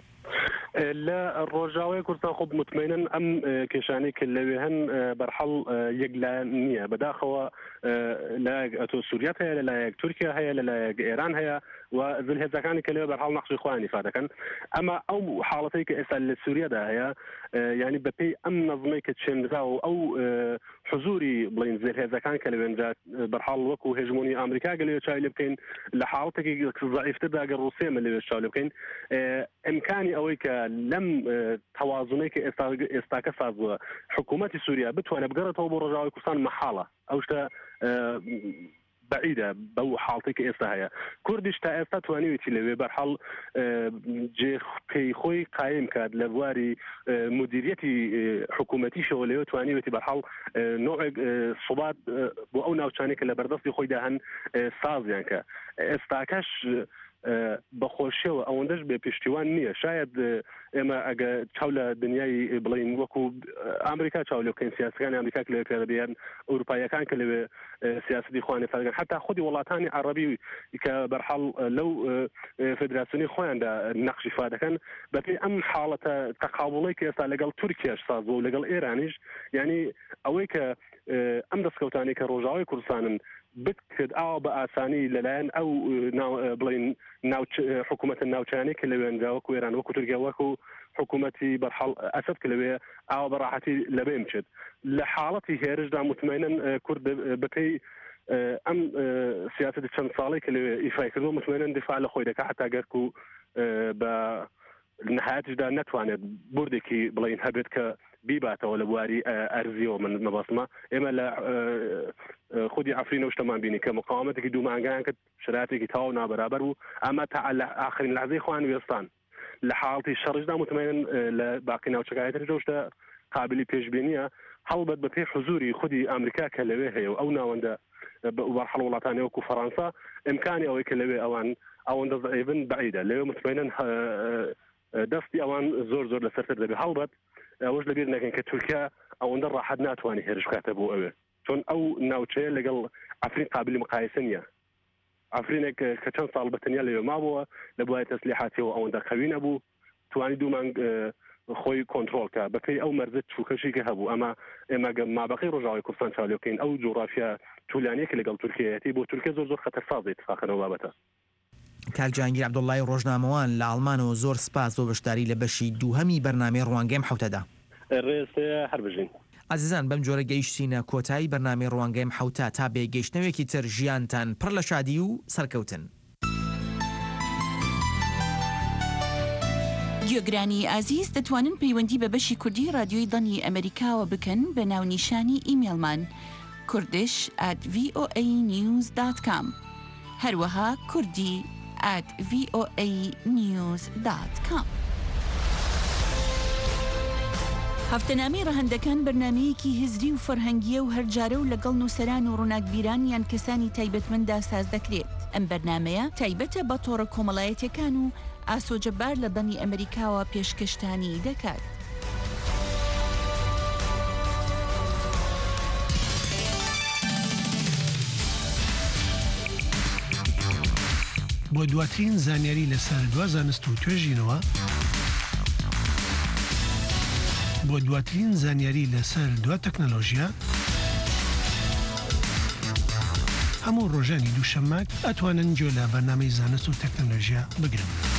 لە ڕۆژاوای کوردستان خۆ مطمئنن ئەم کێشانەی کە لەوێ هەن بەرحەڵ یەکلایەن نییە بەداخەوە لایەک ئەتۆ سووریەت هەیە لەلایەک تورکیا هەیە لەلایەک ئێران هەیە و زلهێزەکانی کە لەوێ بەرحەڵ نەخشی خۆیان ئیفا دەکەن ئەمە ئەو حاڵەتەی کە ئێستا لە سووریەدا هەیە ینی بەپێی ئەم نەظمەی کە چێندراوە و ئەو حزوری بڵین زلهێزەکان کە لەوێنجا بەرحەڵ وەکو هێژمۆنی ئەمریکا گەلێ چاوی لێ بکەین لە حاڵەتێکی ضعیفتردا گە ڕوسیەمە لەوێ چاو لێ بکەین ئیمکانی ئەوەی کە لەم تەوازونەی کە ئێستاکە سازووە حکوومەتی سووریا بتوانێت بگەڕێتەوە بۆ ڕۆژاوای کوردستان مەحاڵە ئەو شتە بعیدە بەو حاڵەتی کە ئێستا هەیە کوردیش تا ئێستا توانیوێتی لەوێ بەرحەڵ جێپێی خۆی قایم کات لە بواری مدیریەتی حکوومەتیشەوە لەوێ توانیوێتی بەرحەڵ نوعێک سوبات بۆ ئەو ناوچانێک کە لە بەردەستی خۆیدا هەن سازیان کە ئێستاکەش بەخۆشیەوە ئەوەندەش بێ پشتیوان نییە شاید ئێمە ئەگە چاو لە دنیای بڵین وەکو ئەمریکا چاو لە بکەین سیاسەکانی ئەمریکا لەوێ پێدەبیان ئەوروپایەکان کە لەوێ سیاستی خوانێ فەرگەن حتا خودی وڵاتانی عەرەبی کە بەرحەڵ لەو فدراسیۆنی خۆیاندا نەخشی فا دەکەن بەپێی ئەم حاڵەتە تەقابوڵی کە ئێستا لەگەڵ تورکیاش سازووە و لەگەڵ ئێرانیش یعنی ئەوەی کە ئەم دەستکەوتانی کە ڕۆژاوای کوردستانن بکرد ئاوا بە ئاسانی لەلایەن ئەو بڵین حکوومەتە ناوچانەی کە لەوێنجا وەکو ئێران وەکو تورکیا وەکو حکوومەتی بەرحەڵ ئەسەد کە لەوێ ئاوا بەڕاحەتی لەبێ بچێت لە حاڵەتی هێرشدا مطمئنن کورد بکەی ئەم سیاسەتی چەند ساڵی کە لەوێ ئیفای کردووە مطمئنن دفاع لە خۆی دەکات حتا گەرک و بە نهایەتیشدا نەتوانێت بوردێکی بڵین هەبێت کە بیباتەوە لە بواری ئەرزیەوە من مەبەسمە ئێمە لە خودی ئەفرینە شتەمان بینی کە مقاومەتێکی دوومانگیان کرد شرایەتێکی تەواو نابەرابەر و ئەمە تا لە ئاخرین لەحزەی خۆیان وێستان لە حاڵەتی شەڕیشدا مطمئنن لە باقی ناوچەکانتر جۆشتە قابلی پێشبینیە هەڵبەت بە پێی حزوری خودی ئەمریکا کە لەوێ هەیە و ئەو ناوەندە بەرحەڵ وڵاتانی وەکو فەڕەنسا ئیمکانی ئەوەی کە لەوێ ئەوان ئەوەندە ضعیفن بەعیدە لەوێ مطمئنن دەستی ئەوان زۆر زۆر لەسەرتر دەبێت هەڵبەت ئەوەش لەبیر نەکەین کە تورکیا ئەوەندە ڕاحەت ناتوانێت هێرش بکاتە بۆ ئەوێ چۆن ئەو ناوچەیە لەگەڵ ئەفرین قابلی مقایسە نییە ئەفرینێک کە چەند ساڵ بەتەنیا لەوێ مابووە لە بوای تەسلیحاتیەوە ئەوەندە قەوی نەبوو توانی دوو مانگ خۆی کۆنتترۆلکە بەپێی ئەو مەرزت چووکەشی کە هەبوو ئەمە ئێمە مابقی ڕۆژاوای کوردستان چاو بکەین ئەو جوغرافیا توولانەیەکە لەگەڵ تورکیەتی بۆ تورکیا زۆر زۆر خەتەرسازی اتفاقەنەوە بابەتە کاکجانگیر عەبدوڵڵای ڕۆژنامەوان لە ئەڵمانەوە زۆر سپاس بۆ بەشداری لە بەشی دووهەمی بەرنامەی ڕوانگەیم حەوتەدا ڕێستەیە هەر بژین عزیزان بەم جۆرە گەیشتینە کۆتایی بەرنامەی ڕوانگەیم حەوتە تا بێگەیشتنەوەیەکی تر ژیانتان پڕ لە شادی و سەرکەوتن گوێگرانی ئازیز دەتوانن پەیوەندی بە بەشی کوردی رادیۆی دەنگی ئەمریکاوە بکەن بە ناونیشانی ئیمێلمان kurdish at voa news dot com هەروەها کوردی at voa news dot com. هەفتەنامەی ڕەهەندەکان بەرنامەیەکی هزری و فەرهەنگیە و هەرجارە و لەگەڵ نووسەران و ڕووناکبیران یان کەسانی تایبەتمەندا ساز دەکرێت. ئەم بەرنامەیە تایبەتە بە تۆڕە کۆمەڵایەتەکان و ئاسۆجەبار لە دەنگی ئەمریکاوە پێشکەشتانی دەکات. بۆ دواترین زانیاری لەسەر دوا زانست و توێژینەوە بۆ دواترین زانیاری لەسەر دوا تەکنەلۆژیا هەموو ڕۆژانی دووشەممە ئەتوانن گوێ لە بەرنامەی زانست و تەکنەلۆژیا بگرن.